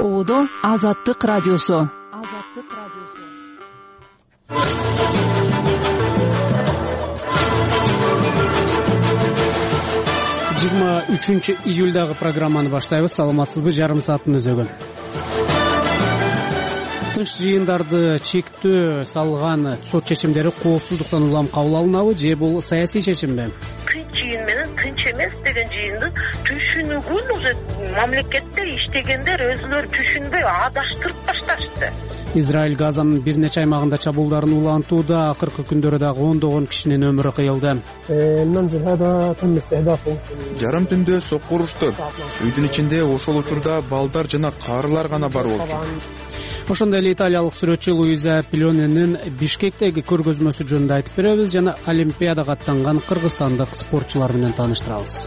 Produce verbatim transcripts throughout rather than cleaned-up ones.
Оодо Азаттык радиосу. Азаттык радиосу. жыйырма үчүнчү июлдагы программаны баштайбыз. Саламатсызбы? Жарым сааттын өзөгүн. Тынч жыйындарды чектөө салган сот чечимдери коопсуздуктан улам кабыл алынабы же бул саясий чечимби? Тынч жыйын менен тынч эмес деген жыйынды түшүнүгүн уже мамлекетте иштегендер өзүлөрү түшүнбөй адаштырып башташты. Израиль Газанын бир нече аймагында чабуулдарын улантууда, акыркы күндөрү дагы ондогон кишинин өмүрү кыйылды. Жарым түндө сокку урушту. Үйдүн ичинде ошол учурда балдар жана карылар гана бар болчу. Ошондой эле италиялык сүрөтчү Луиза Пилоненин Бишкектеги көргөзмөсү жөнүндө айтып беребиз жана Олимпиадага аттанган кыргызстандык спортчулар менен тааныштырабыз.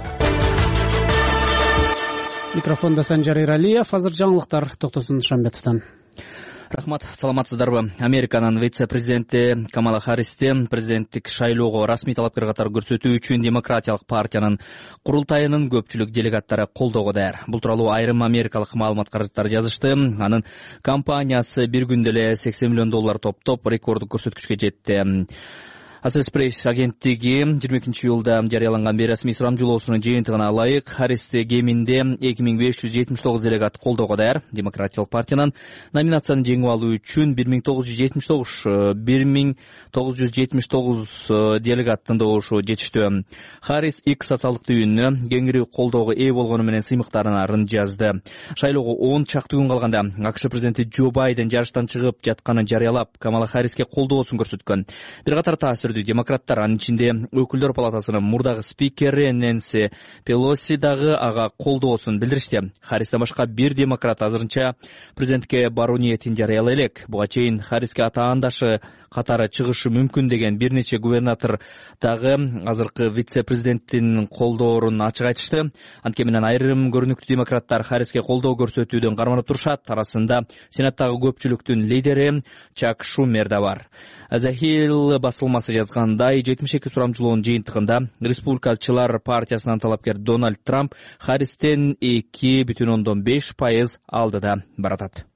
Микрофондо Санжар Иралиев. Азыр жаңылыктар Токтосун Шамбетовдон. Рахмат, саламатсыздарбы? Американын вице-президенти Камала Харристи президенттик шайлоого расмий талапкер катары көрсөтүү үчүн Демократиялык партиянын курултайынын көпчүлүк делегаттары колдоого даяр. Бул тууралуу айрым америкалык маалымат каражаттары жазышты. Анын компаниясы бир күндө эле сексен миллион доллар топтоп рекорддук көрсөткүчкө жетти. Associated Press агенттиги жыйырма экинчи июлда жарыяланган бейресмий сурамжылоосунун жыйынтыгына ылайык Харристи кеминде эки миң беш жүз жетимиш тогуз делегат колдоого даяр. Демократиялык партиянын номинацияны жеңип алуу үчүн бир миң тогуз жүз жетимиш тогуз бир миң тогуз жүз жетимиш тогуз делегаттын добушу жетиштүү. Харрис X социалдык түйүнүнө кеңири колдоого ээ болгону менен сыймыктарын жазды. Шайлоого он чакты күн калганда АКШ президенти Джо Байден жарыштан чыгып жатканын жарыялап, Камала Харриске колдоосун көрсөткөн. Бир катар таасир демократтар, анын ичинде өкүлдөр палатасынын мурдагы спикери Нэнси Пелоси дагы ага колдоосун билдиришти. Харристен башка бир демократ азырынча президентке баруу ниетин жарыялай элек. Буга чейин Харриске атаандашы катары чыгышы мүмкүн деген бир нече губернатор дагы азыркы вице-президенттин колдоорун ачык айтышты. Анткени менен айрым көрүнүктүү демократтар Харриске колдоо көрсөтүүдөн карманып турушат. Арасында сенаттагы көпчүлүктүн лидери Чак Шумер да бар. The Hill басылмасы жазгандай, жетимиш эки сурамжылоонун жыйынтыгында республикачылар партиясынын талапкер Дональд Трамп Харристен эки бүтүн ондон беш пайыз алдыда баратат.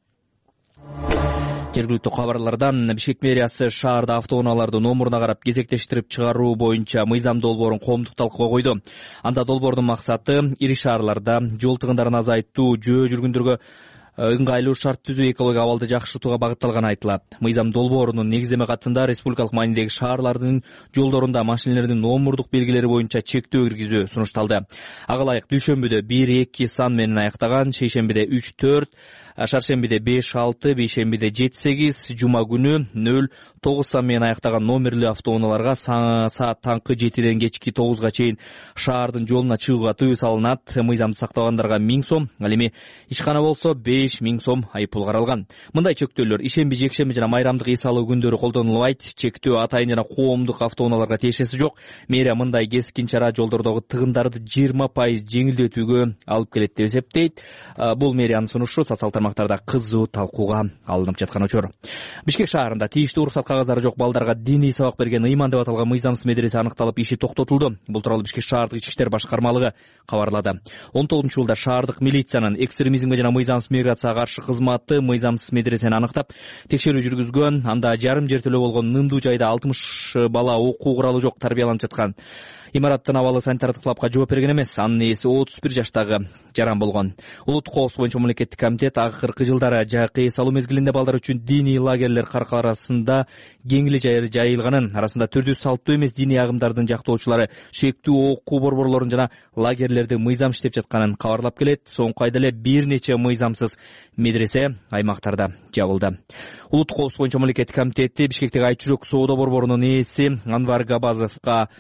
Жергиликтүү кабарлардан Бишкек мэриясы шаарда автоунааларды номуруна карап кезектештирип чыгаруу боюнча мыйзам долбоорун коомдук талкууга койду. Анда долбоордун максаты ири шаарларда жол тыгындарын азайтуу, жөө жүргүндөргө ыңгайлуу шарт түзүү, экология абалды жакшыртууга багытталганы айтылат. Мыйзам долбоорунун негиздеме катында республикалык маанидеги шаарлардын жолдорунда машинелердин номурдук белгилери боюнча чектөө киргизүү сунушталды. Ага ылайык дүйшөмбүдө бир эки сан менен аяктаган, шейшембиде үч төрт, шаршембиде беш алты, бейшембиде жети сегиз, жума күнү нөл тогуз сан менен аяктаган номерлүү автоунааларга саат таңкы жетиден кечки тогузга чейин шаардын жолуна чыгууга тыюу салынат. Мыйзамды сактабагандарга миң сом, ал эми ишкана болсо беш миң сом айыппул каралган. Мындай чектөөлөр ишемби, жекшемби жана майрамдык эс алуу күндөрү колдонулбайт. Чектөө атайын жана коомдук автоунааларга тиешеси жок. Мэрия мындай кескин чара жолдордогу тыгындарды жыйырма пайыз жеңилдетүүгө алып келет деп эсептейт. Бул мэриянын сунушу социал тармактарда кызуу талкууга алынып жаткан учур. Бишкек шаарында тийиштүү уруксат кагаздары жок балдарга диний сабак берген ыйман деп аталган мыйзамсыз медресе аныкталып, иши токтотулду. Бул тууралуу Бишкек шаардык ички иштер башкармалыгы кабарлады. он тогузунчу жылда шаардык милициянын экстремизмге жана мыйзамсыз миграцияга каршы кызматы мыйзамсыз медресени аныктап, текшерүү жүргүзгөн. Анда жарым жертөлө болгон нымдуу жайда алтымыш бала окуу куралы жок тарбияланып жаткан. Имараттын абалы санитардык талапка жооп берген эмес. Анын ээси отуз бир жаштагы жаран болгон. Улуттук коопсуздук боюнча мамлекеттик комитет акыркы жылдары жайкы эс алуу мезгилинде балдар үчүн диний лагерлер калк арасында кеңли жайылганын, арасында түрдүү салттуу эмес диний агымдардын жактоочулары шектүү окуу борборлорун жана лагерлерди мыйзам иштеп жатканын кабарлап келет. Соңку айда эле бир нече мыйзамсыз медресе аймактарда жабылды. Улуттук коопсуздук боюнча мамлекеттик комитети Бишкектеги Айт жүрөк соода борборунун ээси Анвар Габазовго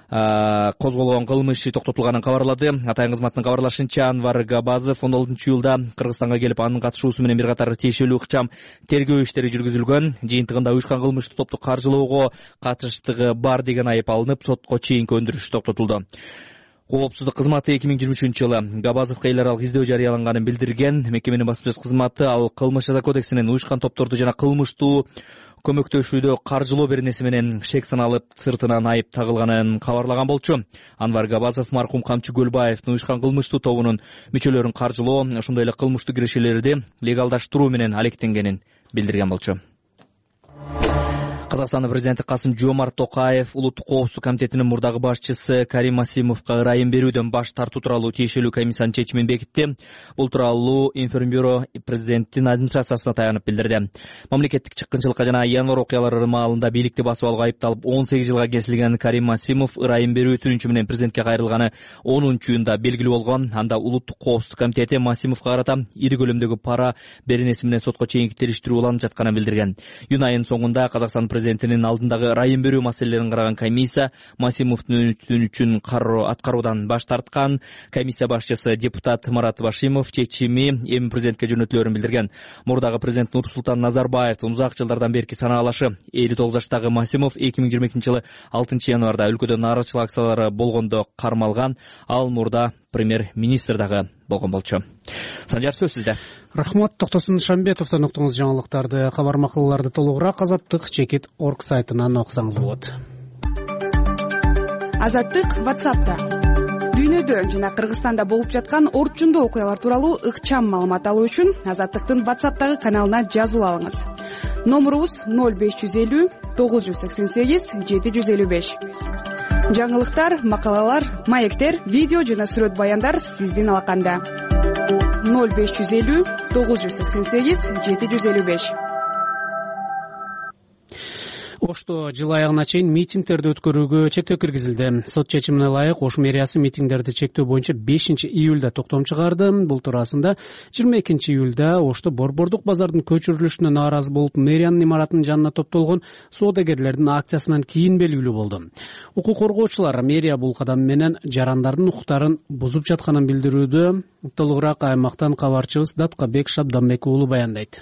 козголгон кылмыш иши токтотулганын кабарлады. Атайын кызматтын кабарлашынча, Анвар Габазов он алтынчы июлда Кыргызстанга келип, анын катышуусу менен бир катар тиешелүү ыкчам тергөө иштери жүргүзүлгөн. Жыйынтыгында уюшкан кылмыштык топту каржылоого катыштыгы бар деген айып алынып, сотко чейинки өндүрүш токтотулду. Коопсуздук кызматы эки миң жыйырма үчүнчү жылы Габазовго эл аралык издөө жарыяланганын билдирген. Мекеменин басма сөз кызматы ал кылмыш жаза кодексинин уюшкан топторду жана кылмыштуу көмөктөшүүдө каржылоо беренеси менен шек саналып, сыртынан айып тагылганын кабарлаган болчу. Анвар Габазов маркум Камчы Көлбаевдин уюшкан кылмыштуу тобунун мүчөлөрүн каржылоо, ошондой эле кылмыштуу кирешелерди легалдаштыруу менен алектенгенин билдирген болчу. Казакстандын президенти Касым-Жомарт Токаев Улуттук коопсуздук комитетинин мурдагы башчысы Карим Масимовго ырайым берүүдөн баш тартуу тууралуу тиешелүү комиссиянын чечимин бекитти. Бул тууралуу Информбюро президенттин администрациясына таянып билдирди. Мамлекеттик чыккынчылыкка жана январь окуялары маалында бийликти басып алууга айыпталып он сегиз жылга кесилген Карим Масимов ырайым берүү өтүнүчү менен президентке кайрылганы онунчу июнда белгилүү болгон. Анда Улуттук коопсуздук комитети Масимовго карата ири көлөмдөгү пара беренеси менен сотко чейинки териштирүү уланып жатканын билдирген. Июнь айынын соңунда Казакстан президентинин алдындагы ырайым берүү маселелерин караган комиссия Масимовдун өтүнүчүн аткаруудан баш тарткан. Комиссия башчысы депутат Марат Башимов чечими эми президентке жөнөтүлөрүн билдирген. Мурдагы президент Нурсултан Назарбаевдин узак жылдардан берки санаалашы элүү тогуз жаштагы Масимов эки миң жыйырма экинчи жылы алтынчы январда өлкөдө нааразычылык акциялары болгондо кармалган. Ал мурда премьер-министр дагы болгон болчу. Санжар, сөз сизде. Рахмат. Токтосун Шамбетовдон уктуңуз жаңылыктарды. Кабар макалаларды толугураак Азаттык чекит точка орг сайтынан окусаңыз болот. Азаттык WhatsApp'та дүйнөдө жана Кыргызстанда болуп жаткан орчундуу окуялар тууралуу ыкчам маалымат алуу үчүн Азаттыктын WhatsApp'тагы каналына жазылып алыңыз. Номурубуз ноль беш жүз элүү тогуз жүз сексен сегиз жети жүз элүү беш. Жаңылыктар, макалалар, маектер, видео жана сүрөт баяндар сиздин алаканда. ноль беш жүз элүү тогуз жүз сексен сегиз жети жүз элүү беш. Ошто жыл аягына чейин митингдерди өткөрүүгө чектөө киргизилди. Сот чечимине ылайык Ош мэриясы митингдерди чектөө боюнча бешинчи июлда токтом чыгарды. Бул туурасында жыйырма экинчи июлда Ошто Борбордук базардын көчүрүлүшүнө нааразы болуп, мэриянын имаратынын жанына топтолгон соодагерлердин акциясынан кийин белгилүү болду. Укук коргоочулар мэрия бул кадам менен жарандардын укуктарын бузуп жатканын билдирүүдө. Толугураак аймактан кабарчыбыз Даткабек Шабданбек уулу баяндайт.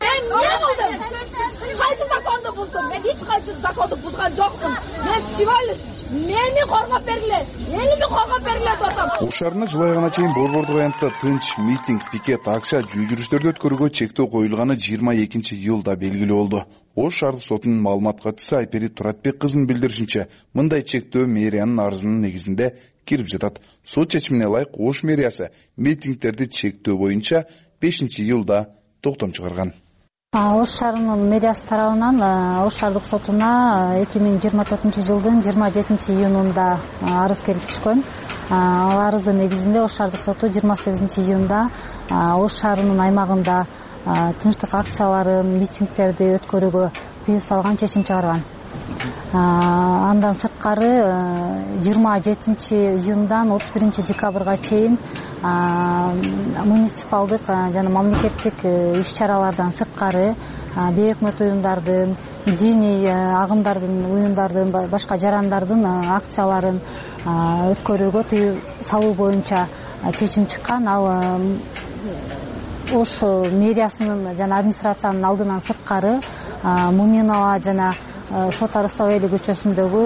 Мен hiç kayıtsız законду buzgan жоқпын. Мен всего лишь мени коргоп бергиле, элими коргоп бергиле досом. Ош шаарында жыл айына чейин борбордук аянтта тынч митинг, пикет, акция, жүү жүрүштөрдү өткөрүүгө чектөө коюлганы жыйырма экинчи июлда белгилүү болду. Ош шаардык сотунун маалымат катчысы Айпери Туратбек кызынын билдиришинче, мындай чектөө мэриянын арызынын негизинде кирип жатат. Сот чечимине ылайык Ош мэриясы митингдерди чектөө боюнча бешинчи июлда токтом чыгарган. Ош шаарынын мэриясы тарабынан Ош шаардык сотуна эки миң жыйырма төртүнчү жылдын жыйырма жетинчи июнунда арыз келип түшкөн. Ал арыздын негизинде Ош шаардык соту жыйырма сегизинчи июнда Ош шаарынын аймагында тынчтык акцияларын, митингдерди өткөрүүгө тыюу салган чечим чыгарган. Андан сырткары жыйырма жетинчи июндан отуз биринчи декабрга чейин муниципалдык жана мамлекеттик иш-чаралардан сырткары бейөкмөт уюмдардын, диний агымдардын, уюмдардын, башка жарандардын акцияларын өткөрүүгө тыюу салуу боюнча чечим чыккан. Ал Ош мэриясынын жана администрациянын алдынан сырткары Муминова жана Шот Арыстабайли көчөсүндөгү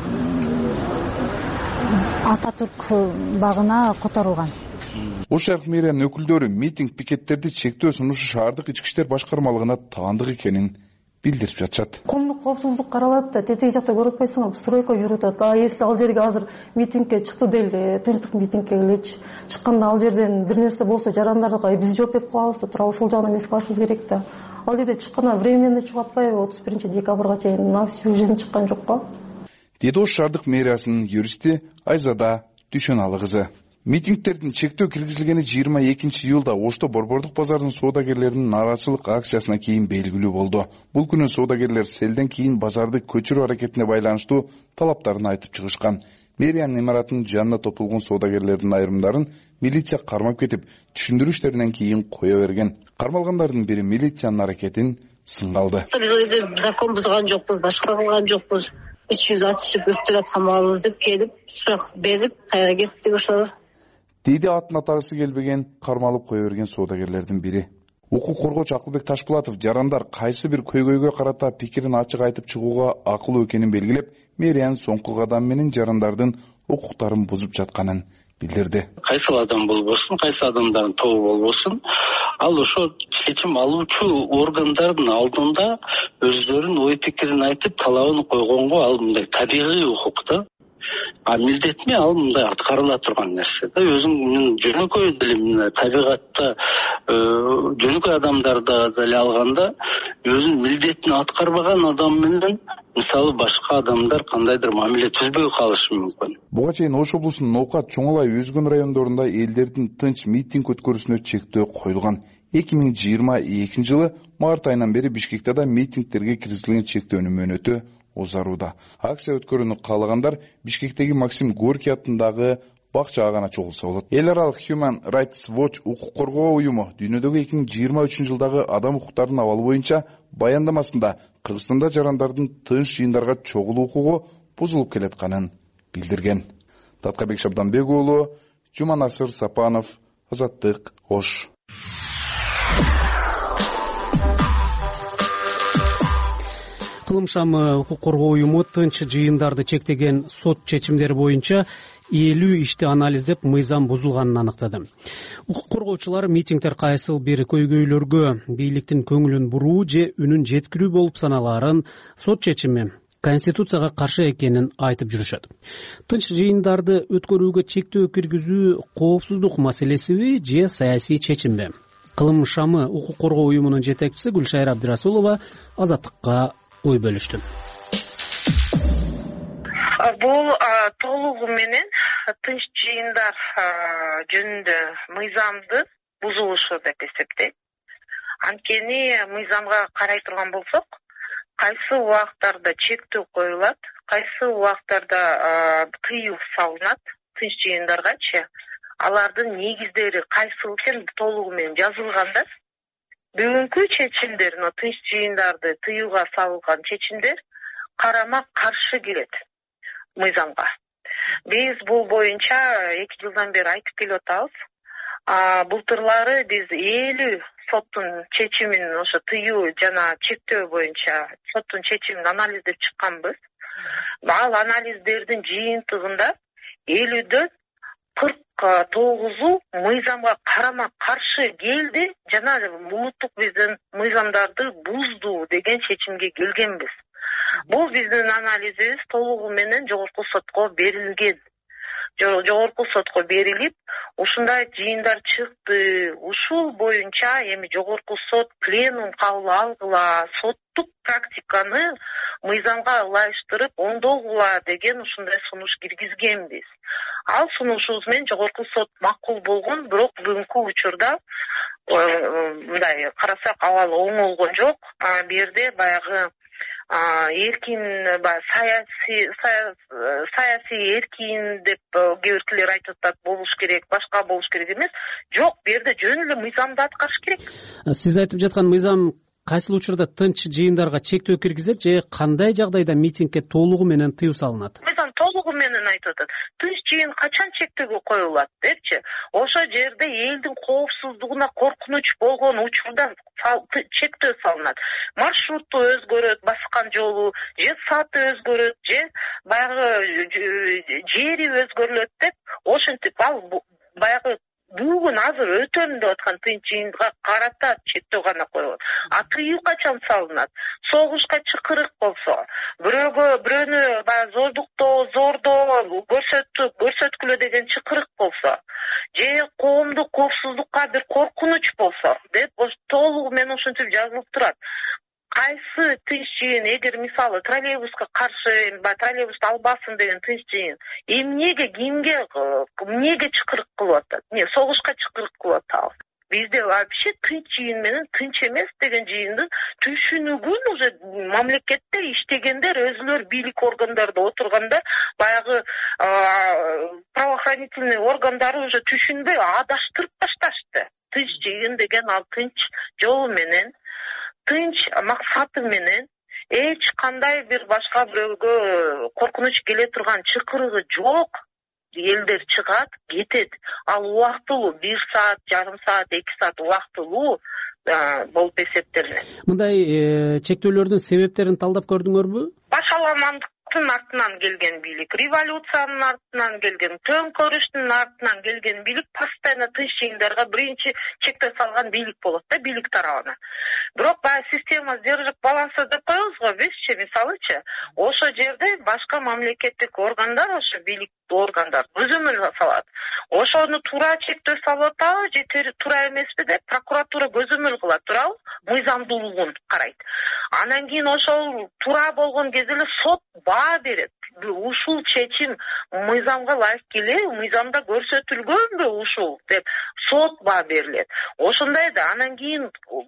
Ататүрк багына которулган. Ош шаардык мэриянын өкүлдөрү митинг, пикеттерди чектөө сунушу шаардык ички иштер башкармалыгына таандык экенин билдирип жатышат. Коомдук коопсуздук каралат да, тетиги жакта көрүп атпайсыңарбы, стройка жүрүп атат. А если ал жерге азыр митингке чыкты дейли, тынчтык митингке элечи. Чыкканда ал жерден бир нерсе болсо жарандарга биз жооп берип калабыз да, тура ошол жагынан эмес кылышыбыз керек да. Ал жерде чыкканда временно чыгып атпайбы, отуз биринчи декабрга чейин на всю жизнь чыккан жок го. Деди Ош шаардык мэриясынын юристи Айзада Дүйшөналы кызы. Митингдердин чектөө киргизилгени жыйырма экинчи июлда Ошто Борбордук базардын соодагерлеринин нааразычылык акциясына кийин белгилүү болду. Бул күнү соодагерлер селден кийин базарды көчүрүү аракетине байланыштуу талаптарын айтып чыгышкан. Мэриянын имаратынын жанына топтолгон соодагерлердин айрымдарын милиция кармап кетип, түшүндүрүү иштеринен кийин кое берген. Кармалгандардын бири милициянын аракетин сынга алды. Биз закон бузган жокпуз, башка кылган жокпуз. Үч жүз атышып өстүрөт камалыбыз деп келип, сурак берип, кайра кеттик ошол. Дейди атын атагысы келбеген, кармалып кое берген соодагерлердин бири. Укук коргоочу Акылбек Ташпулатов жарандар кайсы бир көйгөйгө карата пикирин ачык айтып чыгууга акылуу экенин белгилеп, мэриянын соңку кадамы менен жарандардын укуктарын бузуп жатканын билдирди. Кайсыл адам болбосун, кайсы адамдардын тобу болбосун, ал ошо чечим алуучу органдардын алдында өздөрүнүн ой пикирин айтып, талабын койгонго ал мындай табигый укук да. А милдетме ал мындай аткарыла турган нерсе да. Өзүң жөнөкөй деле табигатта жөнөкөй адамдарда деле алганда өзүнүн милдетин аткарбаган адам менен мисалы башка адамдар кандайдыр мамиле түзбөй калышы мүмкүн. Буга чейин Ош облусунун Ноокат, Чоң Алай, Өзгөн райондорунда элдердин тынч митинг өткөрүүсүнө чектөө коюлган. эки миң жыйырма экинчи жылы март айынан бери Бишкекте да митингтерге киргизилген чектөөнүн мөөнөтү узарууда. Акция өткөрүүнү каалагандар Бишкектеги Максим Горький атындагы бакчага гана чогулса болот. Эл аралык Human Rights Watch укук коргоо уюму дүйнөдөгү эки миң жыйырма үчүнчү жылдагы адам укуктарынын абалы боюнча баяндамасында Кыргызстанда жарандардын тынч жыйындарга чогулуу укугу бузулуп келатканын билдирген. Таткабек Шабданбек уулу, Жуманасыр Сапанов, Азаттык, Ош. Кылым шамы укук коргоо уюму тынч жыйындарды чектеген сот чечимдери боюнча элүү ишти анализдеп мыйзам бузулганын аныктады. Укук коргоочулар митингдер кайсыл бир көйгөйлөргө бийликтин көңүлүн буруу же үнүн жеткирүү болуп саналаарын сот чечими Конституцияга каршы экенин айтып жүрүшөт. Тынч жыйындарды өткөрүүгө чектөө киргизүү коопсуздук маселесиби же саясий чечимби? Кылым шамы укук коргоо уюмунун жетекчиси Гүлшайыр Абдырасулова Азаттыкка ой бөлүштү. Бул толугу менен тынч жыйындар жөнүндө мыйзамды бузулушу деп эсептейт. Анткени мыйзамга карай турган болсок, кайсы убактарда чектөө коюлат, кайсы убактарда тыюу салынат тынч жыйындаргачы, алардын негиздери кайсыл экен толугу менен жазылган да. Бүгүнкү чечимдер, тынч жыйындарды тыюуга салынган чечимдер карама каршы келет мыйзамга. Биз бул боюнча эки жылдан бери айтып келип атабыз. Былтырлары биз элүү соттун чечимин, ошо тыюу жана чектөө боюнча соттун чечимин анализдеп чыкканбыз. Ал анализдердин жыйынтыгында элүүдөн кырк тогузу мыйзамга карама каршы келди жана улуттук биздин мыйзамдарды бузду деген чечимге келгенбиз. Бул биздин анализибиз толугу менен жогорку сотко берилген. Жогорку сотко берилип, ушундай жыйындар чыкты. Ушул боюнча эми жогорку сот пленум кабыл алгыла, соттук практиканы мыйзамга ылайыштырып оңдогула деген ушундай сунуш киргизгенбиз. Ал сунушубуз менен жогорку сот макул болгон, бирок бүгүнкү учурда мындай карасак абал оңолгон жок. Бу жерде баягы эркин саясий саясий эркин деп кээ биркилер айтып атат, болуш керек, башка болуш керек эмес. Жок, бу жерде жөн эле мыйзамды аткарыш керек. Сиз айтып жаткан мыйзам кайсыл учурда тынч жыйындарга чектөө киргизет же кандай жагдайда митингге толугу менен тыюу салынат? Мыйзам толугу менен айтып атат. Тынч жыйын качан чектөөгө коюлат депчи? Ошо жерде элдин коопсуздугуна коркунуч болгон учурда чектөө салынат. Маршрутту өзгөрөт, баскан жолу, же сааты өзгөрөт, же баягы жери өзгөрүлөт деп, ошентип ал баягы бүгүн азыр өтөм деп аткан тынч жыйынга карата чектөө гана коюлат. А тыюу качан салынат? Согушка чакырык болсо, бирөөгө бирөөнү баягы зордуктоо, зордоо, көрсөтүп, көрсөткүлө деген чакырык болсо, же коомдук коопсуздукка бир коркунуч болсо деп толугу менен ошентип жазылып турат. Кайсы тынч жыйын, эгер мисалы троллейбуска каршы, троллейбусту албасын деген тынч жыйын, эмнеге, кимге, эмнеге чакырык кылып атат? Эмне согушка чакырык кылып атабы? Бизде вообще тынч жыйын менен тынч эмес деген жыйындын түшүнүгүн уже мамлекетте иштегендер, өзүлөр бийлик органдарында отурганда баягы правоохранительный органдары уже түшүнбөй адаштырып башташты. Тынч жыйын деген ал тынч жолу менен, тынч максаты менен, эч кандай бир башка бирөөгө коркунуч келе турган чакырыгы жок. Элдер чыгат, кетет. Ал убактылуу бир саат, жарым саат, эки саат убактылуу болуп эсептелинет. Мындай чектөөлөрдүн себептерин талдап көрдүңөрбү? Башаламандык соттун артынан келген бийлик, революциянын артынан келген, төңкөрүштүн артынан келген бийлик постоянно тынч жыйындарга биринчи чектөө салган бийлик болот да, бийлик тарабынан. Бирок баягы система сдержек баланса деп коебуз го бизчи, мисалычы, ошо жерде башка мамлекеттик органдар, ошо бийлик органдар көзөмөл салат. Ошону туура чектөө салып атабы же туура эмеспи деп прокуратура көзөмөл кылат, туурабы? Мыйзамдуулугун карайт. Анан кийин ошол туура болгон кезде эле сот баа берет. Ушул чечим мыйзамга ылайык келеби, мыйзамда көрсөтүлгөнбү ушул деп сот баа берилет. Ошондой да анан кийин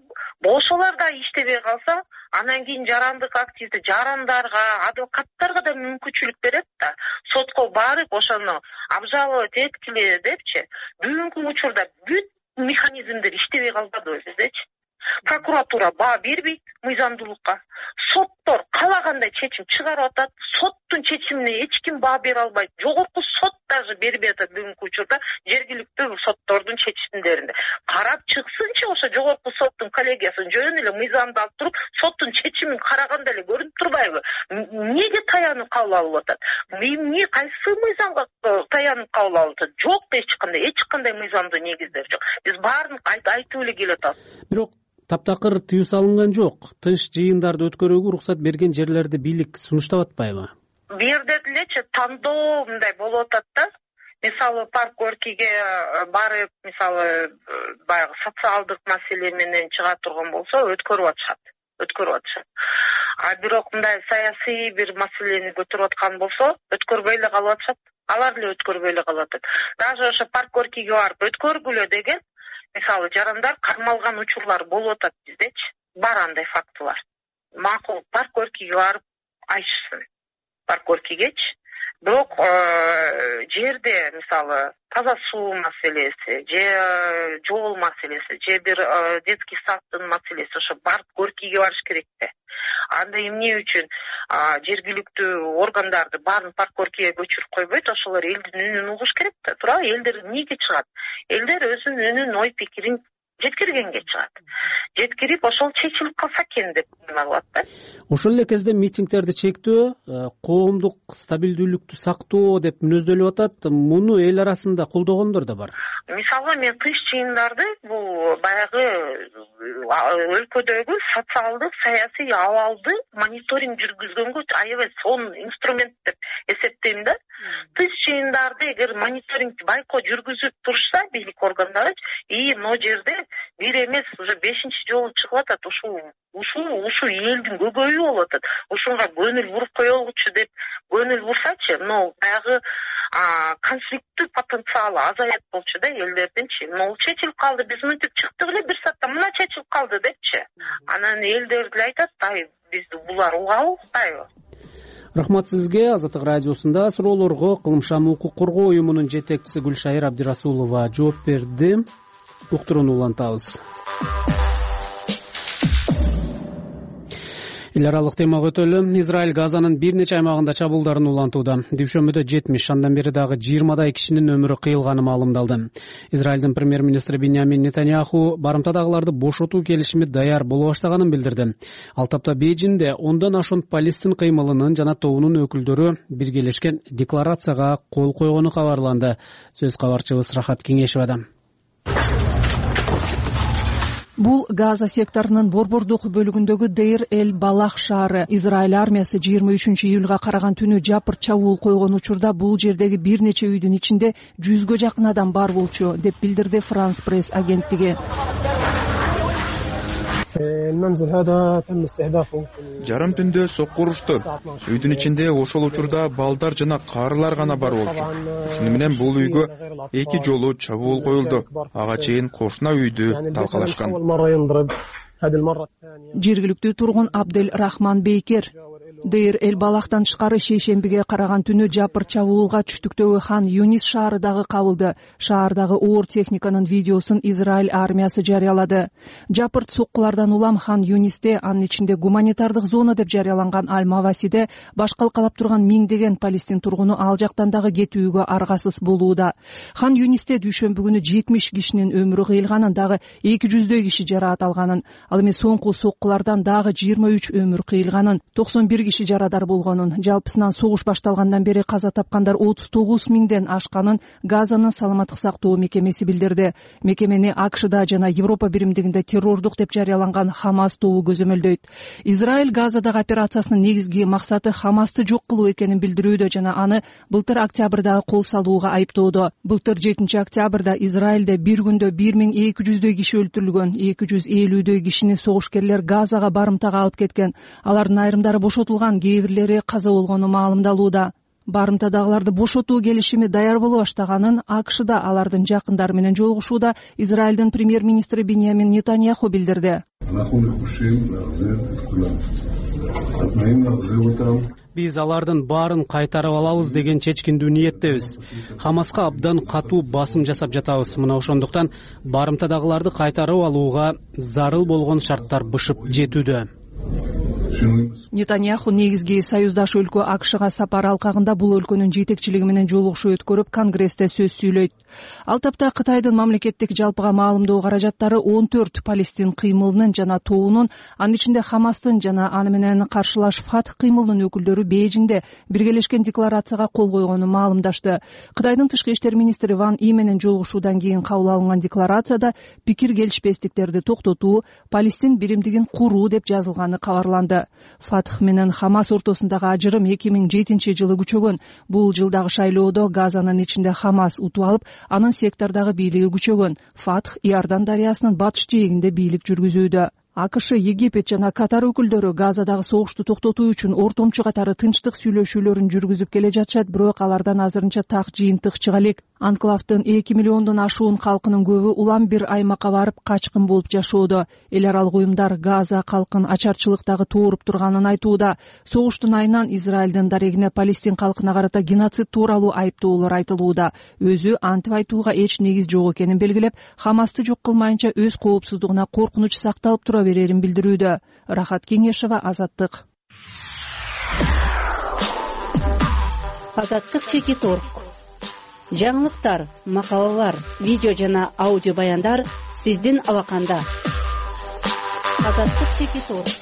ошолор да иштебей калса, анан кийин жарандык активди жарандарга, адвокаттарга да мүмкүнчүлүк берет да. Сотко барып ошону обжаловать эткиле депчи. Бүгүнкү учурда бүт механизмдер иштебей калбады биздечи. Прокуратура баа бербейт мыйзамдуулукка. Соттор каалагандай чечим чыгарып атат. Соттун чечимине эч ким баа бере албайт. Жогорку сот даже бербей атат бүгүнкү учурда жергиликтүү соттордун чечимдеринде. Карап чыксынчы ошо жогорку соттун коллегиясын жөн эле мыйзамды алып туруп, соттун чечимин караганда эле көрүнүп турбайбы? Неге таянып кабыл алып атат? Эмне кайсы мыйзамга таянып кабыл алып атат? Жок, эч кандай, эч кандай мыйзамдуу негиздер жок. Биз баарын айтып эле келатабыз. Бирок таптакыр тыюу салынган жок. Тынч жыйындарды өткөрүүгө уруксат берген жерлерди бийлик сунуштап атпайбы? Бу жерде делечи тандоо мындай болуп атат да. Мисалы парк Горькийге барып, мисалы баягы социалдык маселе менен чыга турган болсо өткөрүп атышат. Өткөрүп атышат. А бирок мындай саясий бир маселени көтөрүп аткан болсо, өткөрбөй эле калып атышат. Алар эле өткөрбөй эле калып атат. Даже ошо парк Горькийге барып өткөргүлө деген мисалы жарандар кармалган учурлар болуп атат биздечи. Бар андай фактылар. Макул парк Горькийге барып айтышсын. Парк Горькийгечи. Бирок жерде мисалы таза суу маселеси, же жол маселеси, же бир детский садтын маселеси ошо парк Горькийге барыш керек да. Анда эмне үчүн жергиликтүү органдарды баарын парк Горькийге көчүрүп койбойт, ошолор элдин үнүн угуш керек да, туурабы? Элдер эмнеге чыгат? Элдер өзүнүн үнүн, ой пикирин жеткиргенге чыгат. Жеткирип ошол чечилип калса экен деп кылат да. Ошол эле кезде митингдерди чектөө коомдук стабилдүүлүктү сактоо деп мүнөздөлүп атат. Муну эл арасында колдогондор да бар. Мисалы мен тынч жыйындарды бул баягы өлкөдөгү социалдык, саясий абалды мониторинг жүргүзгөнгө аябай сонун инструмент деп эсептейм да. Тынч жыйындарды эгер мониторинг байкоо жүргүзүп турушса бийлик органдары, и могу жерде бир эмес уже бешинчи жолу чыгып атат. Ушул ушул ушул элдин көбөйүү болуп атат. Ушунга көңүл буруп коелучу деп көңүл бурсачы, но баягы конфликттүү потенциалы азаят болчу да элдердинчи. Могу чечилип калды, биз мынтип чыктык эле бир саатта мына чечилип калды депчи. Анан элдер деле айтат, ай бизди булар угабы, укпайбы? Рахмат сизге. Азаттык радиосунда суроолорго Кылымшан укук коргоо уюмунун жетекчиси Гүлшайыр Абдирасулова жооп берди. Уктурууну улантабыз. Эл аралык темага өтөлү. Израиль Газанын бир нече аймагында чабуулдарын улантууда. Дүйшөмбүдө жетимиш, андан бери дагы жыйырмадай кишинин өмүрү кыйылганы маалымдалды. Израилдин премьер-министри Биньямин Нетаньяху барымтадагыларды бошотуу келишими даяр боло баштаганын билдирди. Ал тапта Бейжиңде ондон ашуун Палестин кыймылынын жана тобунун өкүлдөрү биргелешкен декларацияга кол койгону кабарланды. Сөз кабарчыбыз Рахат Кеңешева. Бул Газа секторунун борбордук бөлүгүндөгү Дейр-эль-Балах шаары. Израиль армиясы жыйырма үчүнчү июлга караган түнү жапыр чабуул койгон учурда бул жердеги бир нече үйдүн ичинде жүзгө жакын адам бар болчу, деп билдирди Франс пресс агенттиги. Жарым түндө сокку урушту. Үйдүн ичинде ошол учурда балдар жана карылар гана бар болчу. Ушуну менен бул үйгө эки жолу чабуул коюлду. Ага чейин кошуна үйдү талкалашкан. Жергиликтүү тургун Абдель Рахман Бейкер Дейр-эль-Балахтан тышкары шейшембиге караган түнү жапыр чабуулга түштүктөгү Хан Юнис шаары дагы кабылды. Шаардагы оор техниканын видеосун Израиль армиясы жарыялады. Жапырт соккулардан улам Хан Юнисте, анын ичинде гуманитардык зона деп жарыяланган Аль-Мавасиде баш калкалап турган миңдеген Палестин тургуну ал жактан дагы кетүүгө аргасыз болууда. Хан Юнисте дүйшөмбү күнү жетимиш кишинин өмүрү кыйылганын, дагы эки жүздөй киши жараат алганын, ал эми соңку соккулардан дагы жыйырма үч өмүр кыйылганын, токсон бир киши жарадар болгонун, жалпысынан согуш башталгандан бери каза тапкандар отуз тогуз миңден ашканын Газанын саламаттык сактоо мекемеси билдирди. Мекемени АКШда жана Европа биримдигинде террордук деп жарыяланган Хамас тобу көзөмөлдөйт. Израиль Газадагы операциясынын негизги максаты Хамасты жок кылуу экенин билдирүүдө жана аны былтыр октябрдагы кол салууга айыптоодо. Былтыр жетинчи октябрда Израилде бир күндө бир миң эки жүздөй киши өлтүрүлгөн, эки жүз элүүдөй кишини согушкерлер Газага барымтага алып кеткен. Алардын айрымдары бошотулган, кээ бирлери каза болгону маалымдалууда. Барымтадагыларды бошотуу келишими даяр боло баштаганын АКШда алардын жакындары менен жолугушууда Израилдин премьер-министри Биньямин Нетаньяху билдирди. Биз алардын баарын кайтарып алабыз деген чечкиндүү ниеттебиз. Хамаска абдан катуу басым жасап жатабыз. Мына ошондуктан барымтадагыларды кайтарып алууга зарыл болгон шарттар бышып жетүүдө. Нетаньяху негизги союздаш өлкө АКШга сапар алкагында бул өлкөнүн жетекчилиги менен жолугушуу өткөрүп, Конгрессте сөз сүйлөйт. Ал тапта Кытайдын мамлекеттик жалпыга маалымдоо каражаттары он төрт Палестин кыймылынын жана тобунун, анын ичинде Хамастын жана аны менен каршылаш Фатх кыймылынын өкүлдөрү Бейжиңде биргелешкен декларацияга кол койгонун маалымдашты. Кытайдын тышкы иштер министри Ван И менен жолугушуудан кийин кабыл алынган декларацияда пикир келишпестиктерди токтотуу, Палестин биримдигин куруу деп жазылганы кабарланды. Фатх менен Хамас ортосундагы ажырым эки миң жетинчи жылы күчөгөн. Бул жылдагы шайлоодо Газанын ичинде Хамас утуп алып, анын сектордагы бийлиги күчөгөн. Фатх Иордан дарыясынын батыш жээгинде бийлик жүргүзүүдө. АКШ, Египет жана Катар өкүлдөрү Газадагы согушту токтотуу үчүн ортомчу катары тынчтык сүйлөшүүлөрүн жүргүзүп келе жатышат, бирок алардан азырынча так жыйынтык чыга элек. Анклавдын эки миллиондон ашуун калкынын көбү улам бир аймакка барып качкын болуп жашоодо. Эл аралык уюмдар Газа калкын ачарчылыктагы тууруп турганын айтууда. Согуштун айынан Израилдин дарегине Палестин калкына карата геноцид тууралуу айыптоолор айтылууда. Өзү антип айтууга эч негиз жок экенин белгилеп, Хамасты жок кылмайынча өз коопсуздугуна коркунуч сакталып тура берерин билдирүүдө. Рахат Кеңешова, Азаттык. Азаттык чекит орг. Жаңылыктар, макалалар, видео жана аудио баяндар сиздин алаканда. Азаттык чекит орг.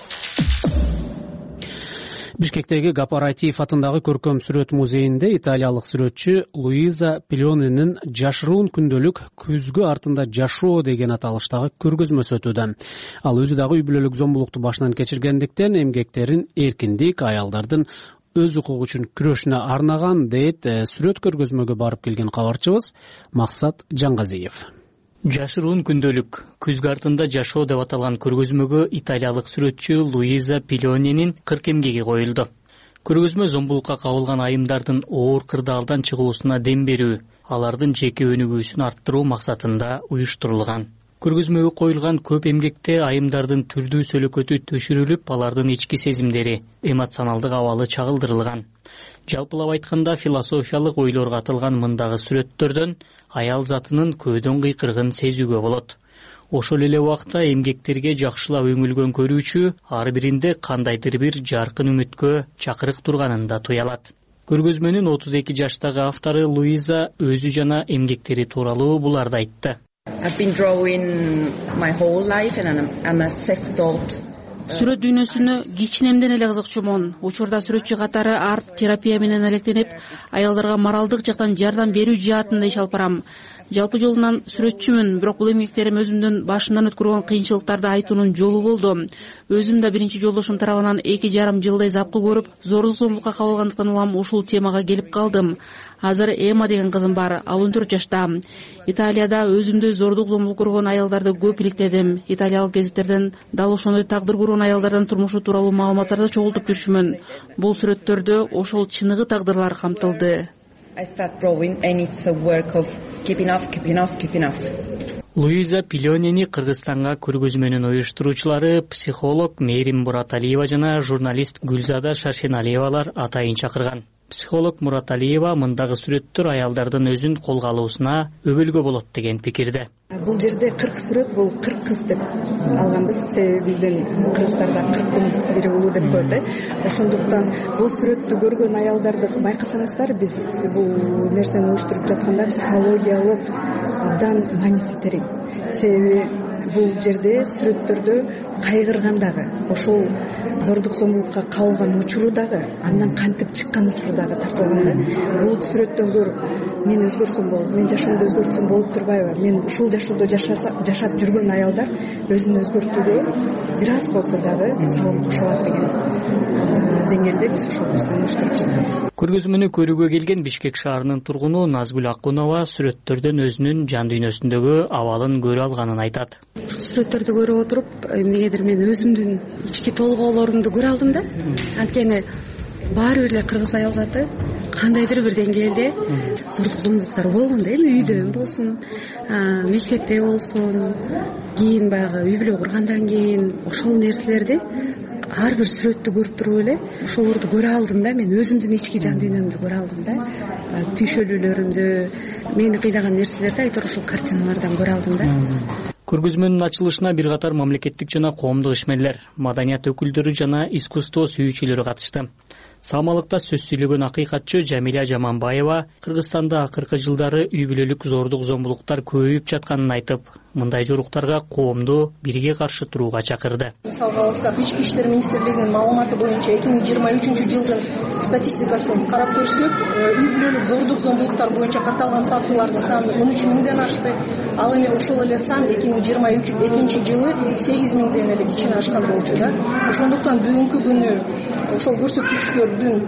Бишкектеги Гапаратиев атындагы көркөм сүрөт музейинде италиялык сүрөтчү Луиза Пилонинин жашыруун күндөлүк күзгү артында жашоо деген аталыштагы көргөзмөсү өтүүдө. Ал өзү дагы үй бүлөлүк зомбулукту башынан кечиргендиктен эмгектерин эркиндик, аялдардын өз укугу үчүн күрөшүнө арнаган дейт сүрөт көргөзмөгө барып келген кабарчыбыз Максат Жаңгазиев. Жашыруун күндөлүк күзгү артында жашоо деп аталган көргөзмөгө италиялык сүрөтчү Луиза Пилонинин кырк эмгеги коюлду. Көргөзмө зомбулукка кабылган айымдардын оор кырдаалдан чыгуусуна дем берүү, алардын жеке өнүгүүсүн арттыруу максатында уюштурулган. Көргөзмөгө коюлган көп эмгекте айымдардын түрдүү сөлөкөтү төшүрүлүп, алардын ички сезимдери, эмоционалдык абалы чагылдырылган. Жалпылап айтканда, философиялык ойлорго атылган мындагы сүрөттөрдөн аял затынын көөдөн кыйкырыгын сезүүгө болот. Ошол эле убакта эмгектерге жакшылап өңүлгөн көрүүчү ар биринде кандайдыр бир жаркын үмүткө чакырык турганын да туя алат. Көргөзмөнүн отуз эки жаштагы автору Луиза өзү жана эмгектери тууралуу буларды айтты. Сүрөт дүйнөсүнө кичинемден эле кызыкчумун. Учурда сүрөтчү катары арт терапия менен алектенип, аялдарга моралдык жактан жардам берүү жаатында иш алып барам. Жалпы жолунан сүрөтчүмүн, бирок бул эмгектерим өзүмдүн башымдан өткөргөн кыйынчылыктарды айтуунун жолу болду. Өзүм да биринчи жолдошум тарабынан эки жарым жылдай запкы көрүп, зорлук зомбулукка кабылгандыктан улам ушул темага келип калдым. Азыр Эма деген кызым бар, ал он төрт жашта. Италияда өзүмдөй зордук зомбулук көргөн аялдарды көп иликтедим. Италиялык гезиттерден дал ошондой тагдыр көргөн аялдардын турмушу тууралуу маалыматтарды чогултуп жүрчүмүн. Бул сүрөттөрдө ошол чыныгы тагдырлар камтылды. Луиза Пилонини Кыргызстанга көргөзмөнүн уюштуруучулары психолог Мээрим Бураталиева жана журналист Гүлзада Шаршеналиевалар атайын чакырган. Психолог Мураталиева мындагы сүрөттөр аялдардын өзүн колго алуусуна өбөлгө болот деген пикирде. Бул жерде кырк сүрөт, бул кырк кыз деп алганбыз. Себеби биздин кыргыздарда кырктын бири улуу деп коет э. Ошондуктан бул сүрөттү көргөн аялдарды байкасаңыздар, биз бул нерсени уюштуруп жатканда психологиялык абдан мааниси терең. Себеби бул жерде сүрөттөрдө кайгырган дагы, ошол зордук зомбулукка кабылган учуру дагы, андан кантип чыккан учуру дагы тартылган да. Бул сүрөттөрдө мен өзгөрсөм болот, мен жашоомду өзгөртсөм болуп турбайбы? Мен ушул жашоодо жашап жүргөн аялдар өзүн өзгөртүүгө бир аз болсо дагы салым кошо алат деген деңгээлде биз ошол нерсени уюштуруп жатабыз. Көргөзмөнү көрүүгө келген Бишкек шаарынын тургуну Назгүл Акунова сүрөттөрдөн өзүнүн жан дүйнөсүндөгү абалын көрө алганын айтат. Сүрөттөрдү көрүп отуруп, эмнегедир мен өзүмдүн ички толгоолорумду көрө алдым да. Анткени баары бир эле кыргыз аял заты кандайдыр бир деңгээлде зордук зомбулуктар болгон да, эми үйдөн болсун, мектепте болсун, кийин баягы үй бүлө кургандан кийин ошол нерселерди ар бир сүрөттү көрүп туруп эле ошолорду көрө алдым да. Мен өзүмдүн ички жан дүйнөмдү көрө алдым да. Түйшөлүүлөрүмдү, мени кыйдаган нерселерди айтор ошол картиналардан көрө алдым да. Көргөзмөнүн ачылышына бир катар мамлекеттик жана коомдук ишмерлер, маданият өкүлдөрү жана искусство сүйүүчүлөрү катышты. Самалыкта сөз сүйлөгөн акыйкатчы Жамиля Жаманбаева Кыргызстанда акыркы жылдары үй бүлөлүк зордук зомбулуктар көбөйүп жатканын айтып, мындай жоруктарга коомду бирге каршы турууга чакырды. Мисалга алсак, Ички иштер министрлигинин маалыматы боюнча эки миң жыйырма үчүнчү жылдын статистикасын карап көрсөк, үй бүлөлүк зордук зомбулуктар боюнча катталган фактылардын саны он үч миңден ашты. Ал эми ошол эле сан эки миң жыйырма экинчи жылы сегиз миңден эле кичине ашкан болчу да. Ошондуктан бүгүнкү күнү ошол көрсөткүчтөрдүн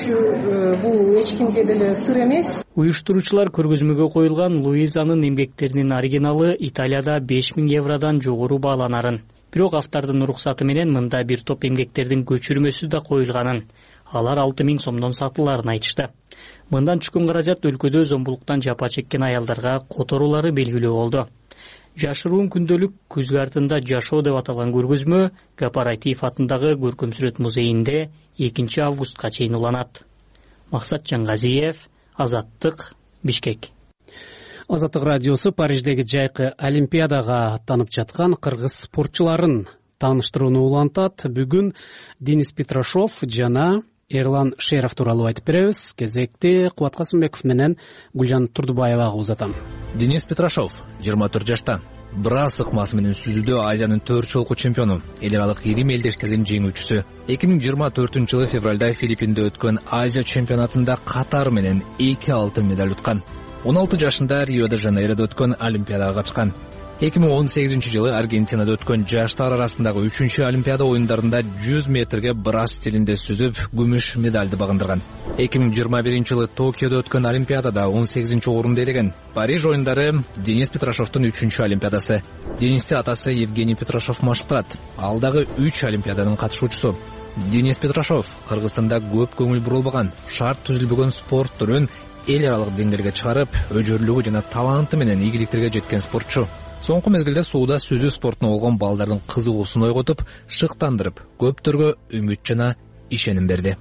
өсүшү бул эч кимге деле сыр эмес. Уюштуруучулар көргөзмөгө коюлган Луизанын эмгектеринин оригиналы Италияда беш миң евродон жогору бааланарын. Бирок автордун уруксаты менен мында бир топ эмгектердин көчүрмөсү да коюлганын, алар алты миң сомдон сатыларын айтышты. Мындан түшкөн каражат өлкөдө зомбулуктан жапа чеккен аялдарга которуулары белгилүү болду. Жашыруун күндөлүк күзгү артында жашоо деп аталган көргөзмө Гапарайтиев атындагы көркөм сүрөт музейинде экинчи августка чейин уланат. Максат Жангазиев, Азаттык, Бишкек. Азаттык радиосу Париждеги жайкы Олимпиадага аттанып жаткан кыргыз спортчуларын тааныштырууну улантат. Бүгүн Денис Петрашов жана Эрлан Шеров тууралуу айтып беребиз. Кезекти Кубат Касымбеков менен Гүлжан Турдубаевага узатам. Денис Петрашов жыйырма төрт жашта. Брас ыкмасы менен сүзүүдө Азиянын төрт жолку чемпиону, эл аралык ирим элдештердин жеңүүчүсү. эки миң жыйырма төртүнчү жылы февралда Филиппинде өткөн Азия чемпионатында катар менен эки алтын медаль уткан. он алты жашында Рио-де-Жанейрода өткөн Олимпиадага катышкан. эки миң он сегизинчи жылы Аргентинада өткөн жаштар арасындагы үчүнчү Олимпиада оюндарында жүз метрге брас стилинде сүзүп, күмүш медальды багындырган. эки миң жыйырма биринчи жылы Токиодо өткөн Олимпиадада он сегизинчи орунду ээлеген. Париж оюндары Денис Петрашовдун үчүнчү Олимпиадасы. Денисти атасы Евгений Петрашов машыктырат. Ал дагы үч Олимпиаданын катышуучусу. Денис Петрашов Кыргызстанда көп көңүл бурулбаган, шарт түзүлбөгөн спорт түрүн эл аралык деңгээлге чыгарып, өжөрлүгү жана таланты менен ийгиликтерге жеткен спортчу. Соңку мезгилде сууда сүзүү спортуна болгон балдардын кызыгуусун ойготуп, шыктандырып, көптөргө үмүт жана ишеним берди.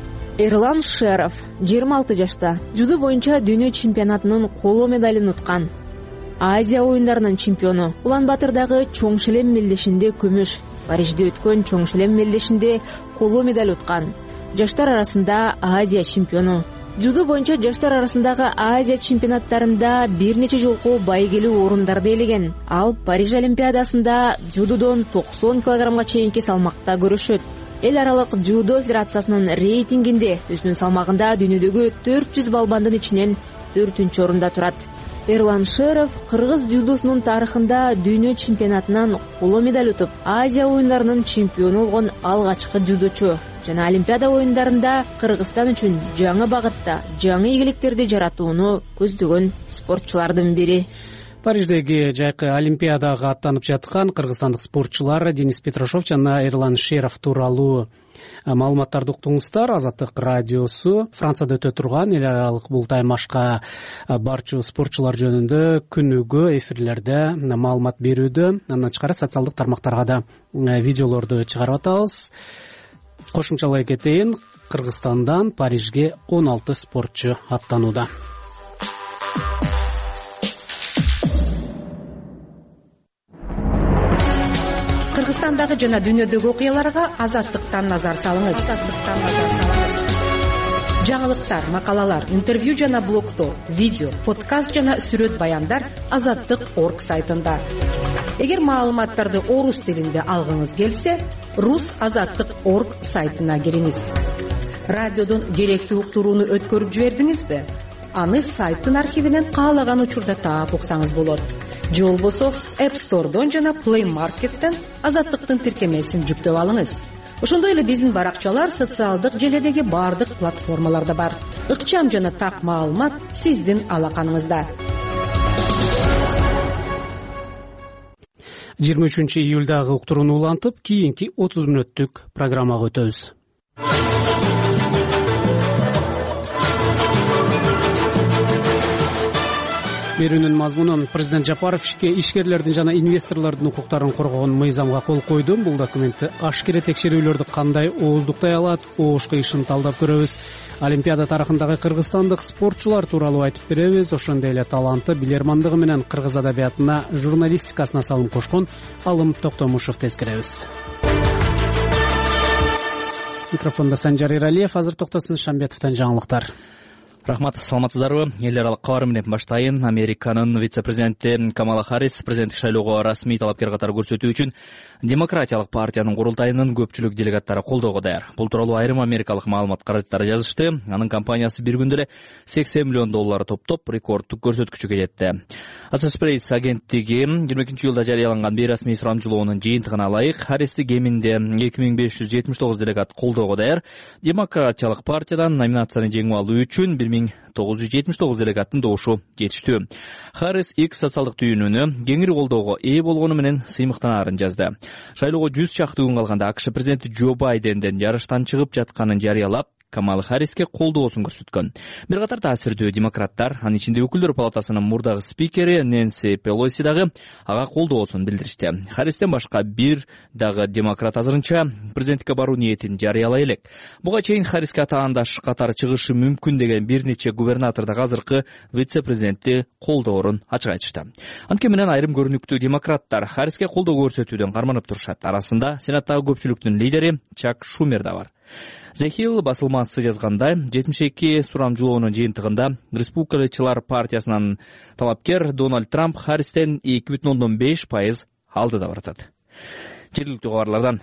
Эрлан Шеров жыйырма алты жашта, жудо боюнча дүйнө чемпионатынын коло медалын уткан. Азия оюндарынын чемпиону. Улан Батырдагы чоң шелем мелдешинде күмүш, Парижде өткөн чоң шелем мелдешинде коло медаль уткан. Жаштар арасында Азия чемпиону. Жудо боюнча жаштар арасындагы Азия чемпионаттарында бир нече жолку байгелүү орундарды ээлеген. Ал Париж Олимпиадасында жудодон токсон килограммга чейинки салмакта көрүшөт. Эл аралык жудо федерациясынын рейтингинде өзүнүн салмагында дүйнөдөгү төрт жүз балбандын ичинен төртүнчү орунда турат. Эрлан Шеров кыргыз жудосунун тарыхында дүйнө чемпионатынан коло медаль утуп, Азия оюндарынын чемпиону болгон алгачкы жудочу жана Олимпиада оюндарында Кыргызстан үчүн жаңы багытта жаңы ийгиликтерди жаратууну көздөгөн спортчулардын бири. Париждеги жайкы Олимпиадага аттанып жаткан кыргызстандык спортчулар Денис Петрашов жана Эрлан Шеров тууралуу маалыматтарды уктуңуздар. Азаттык радиосу Францияда өтө турган эл аралык бул таймашка барчу спортчулар жөнүндө күнүгө эфирлерде маалымат берүүдө, андан тышкары социалдык тармактарга да видеолорду чыгарып атабыз. Кошумчалай кетейин, Кыргызстандан Парижге он алты спортчу аттанууда. Кыргызстандагы жана дүйнөдөгү окуяларга Азаттыктан назар салыңыз. жаңылыктар, макалалар, интервью жана блогдор, видео, подкаст жана сүрөт баяндар Азаттык точка орг сайтында. Эгер маалыматтарды орус тилинде алгыңыз келсе, рус азаттык точка орг сайтына кириңиз. Радиодон керектүү уктурууну өткөрүп жибердиңизби? Аны сайттын архивинен каалаган учурда таап уксаңыз болот. Же болбосо App Store'дон жана Play Market'тен Азаттыктын тиркемесин жүктөп алыңыз. Ошондой эле биздин баракчалар социалдык желедеги бардык платформаларда бар. Ыкчам жана так маалымат сиздин алаканыңызда. жыйырма үчүнчү июлдагы уктурууну улантып, кийинки отуз мүнөттүк программага өтөбүз. Берүүнүн мазмунун президент Жапаров ишкерлердин жана инвесторлордун укуктарын коргогон мыйзамга кол койду. Бул документти ашкере текшерүүлөрдү кандай ооздуктай алат, оош кыйышын талдап көрөбүз. Олимпиада тарыхындагы кыргызстандык спортчулар тууралуу айтып беребиз. Ошондой эле таланты, билермандыгы менен кыргыз адабиятына, журналистикасына салым кошкон Алым Токтомушевди эскеребиз. Микрофондо Санжар Иралиев, азыр Токтосун Шамбетовдон жаңылыктар. Рахмат, саламатсыздарбы? Эл аралык кабар менен баштайын. Американын вице-президенти Камала Харрис президенттик шайлоого расмий талапкер катары көрсөтүү үчүн Демократиялык партиянын курултайынын көпчүлүк делегаттары колдоого даяр. Бул тууралуу айрым америкалык маалымат каражаттары жазышты. Анын компаниясы бир күндө эле сексен миллион доллар топтоп, рекордтук көрсөткүчкө жетти. Associated Press агенттиги жыйырма экинчи июлда жарыяланган бейрасмий сурамжылоонун жыйынтыгына ылайык Харристи кеминде эки миң беш жүз жетимиш тогуз делегат колдоого даяр. Демократиялык партиядан номинацияны жеңип алуу үчүн бир миң тогуз жүз жетимиш тогуз делегаттын добушу жетиштүү. Харрис X социалдык түйүнүнө кеңири колдоого ээ болгону менен сыймыктанаарын жазды. Шайлоого жүз чакты күн калганда АКШ президенти Джо Байденден жарыштан чыгып жатканын жарыялап, Камала Харриске колдоосун көрсөткөн. Бир катар таасирдүү демократтар, анын ичинде өкүлдөр палатасынын мурдагы спикери Нэнси Пелоси дагы ага колдоосун билдиришти. Харристен башка бир дагы демократ азырынча президенттикке баруу ниетин жарыялай элек. Буга чейин Харриске атаандаш катары чыгышы мүмкүн деген бир нече губернатор дагы азыркы вице-президентти колдоорун ачык айтышты. Анткени менен айрым көрүнүктүү демократтар Харриске колдоо көрсөтүүдөн карманып турушат. Арасында сенаттагы көпчүлүктүн лидери Чак Шумер да бар. The Hill басылмасы жазгандай, жетимиш эки сурамжылоонун жыйынтыгында Республикалычылар партиясынын талапкер Дональд Трамп Харристен эки бүтүн ондон беш пайыз алдыда баратат. Жергиликтүү кабарлардан.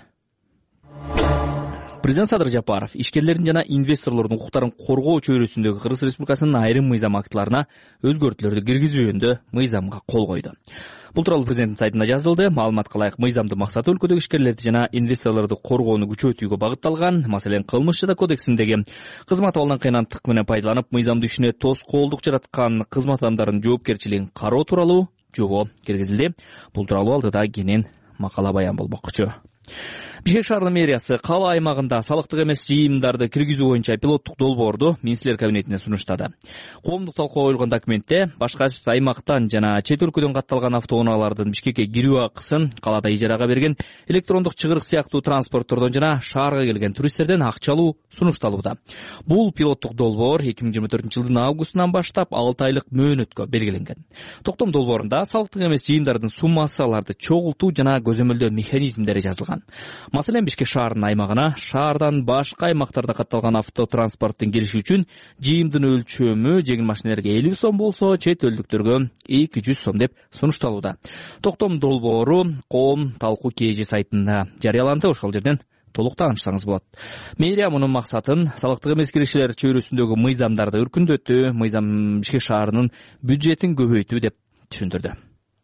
Президент Садыр Жапаров ишкерлердин жана инвесторлордун укуктарын коргоо чөйрөсүндөгү Кыргыз Республикасынын айрым мыйзам актыларына өзгөртүүлөрдү киргизүү жөнүндө мыйзамга кол койду. Бул тууралуу президенттин сайтында жазылды. Маалыматка ылайык мыйзамдын максаты өлкөдөгү ишкерлерди жана инвесторлорду коргоону күчөтүүгө багытталган. Маселен, кылмыш жада кодексиндеги кызмат абалынан кыйнаттык менен пайдаланып мыйзамды ишине тоскоолдук жараткан кызмат адамдарынын жоопкерчилигин кароо тууралуу жобо киргизилди. Бул тууралуу алдыда кенен макала баян болмокчу. Бишкек шаарынын мэриясы кала аймагында салыктык эмес жыйымдарды киргизүү боюнча пилоттук долбоорду министрлер кабинетине сунуштады. Коомдук талкууга коюлган документте башка аймактан жана чет өлкөдөн катталган автоунаалардын Бишкекке кирүү акысын, калада ижарага берген электрондук чыгырык сыяктуу транспорттордон жана шаарга келген туристтерден акча алуу сунушталууда. Бул пилоттук долбоор эки миң жыйырма төртүнчү жылдын августунан баштап алты айлык мөөнөткө белгиленген. Токтом долбоорунда салыктык эмес жыйымдардын суммасы, аларды чогултуу жана көзөмөлдөө механизмдери жазылган. Маселен, Бишкек шаарынын аймагына шаардан башка аймактарда катталган автотранспорттун кириши үчүн жыйымдын өлчөмү жеңил машинелерге элүү сом болсо, чет элдиктөргө эки жүз сом деп сунушталууда. Токтом долбоору Коом талкуу КЖ сайтында жарыяланды. Ошол жерден толук таанышсаңыз болот. Мэрия мунун максатын салыктык эмес киришилер чөйрөсүндөгү мыйзамдарды өркүндөтүү, мыйзам Бишкек шаарынын бюджетин көбөйтүү деп түшүндүрдү.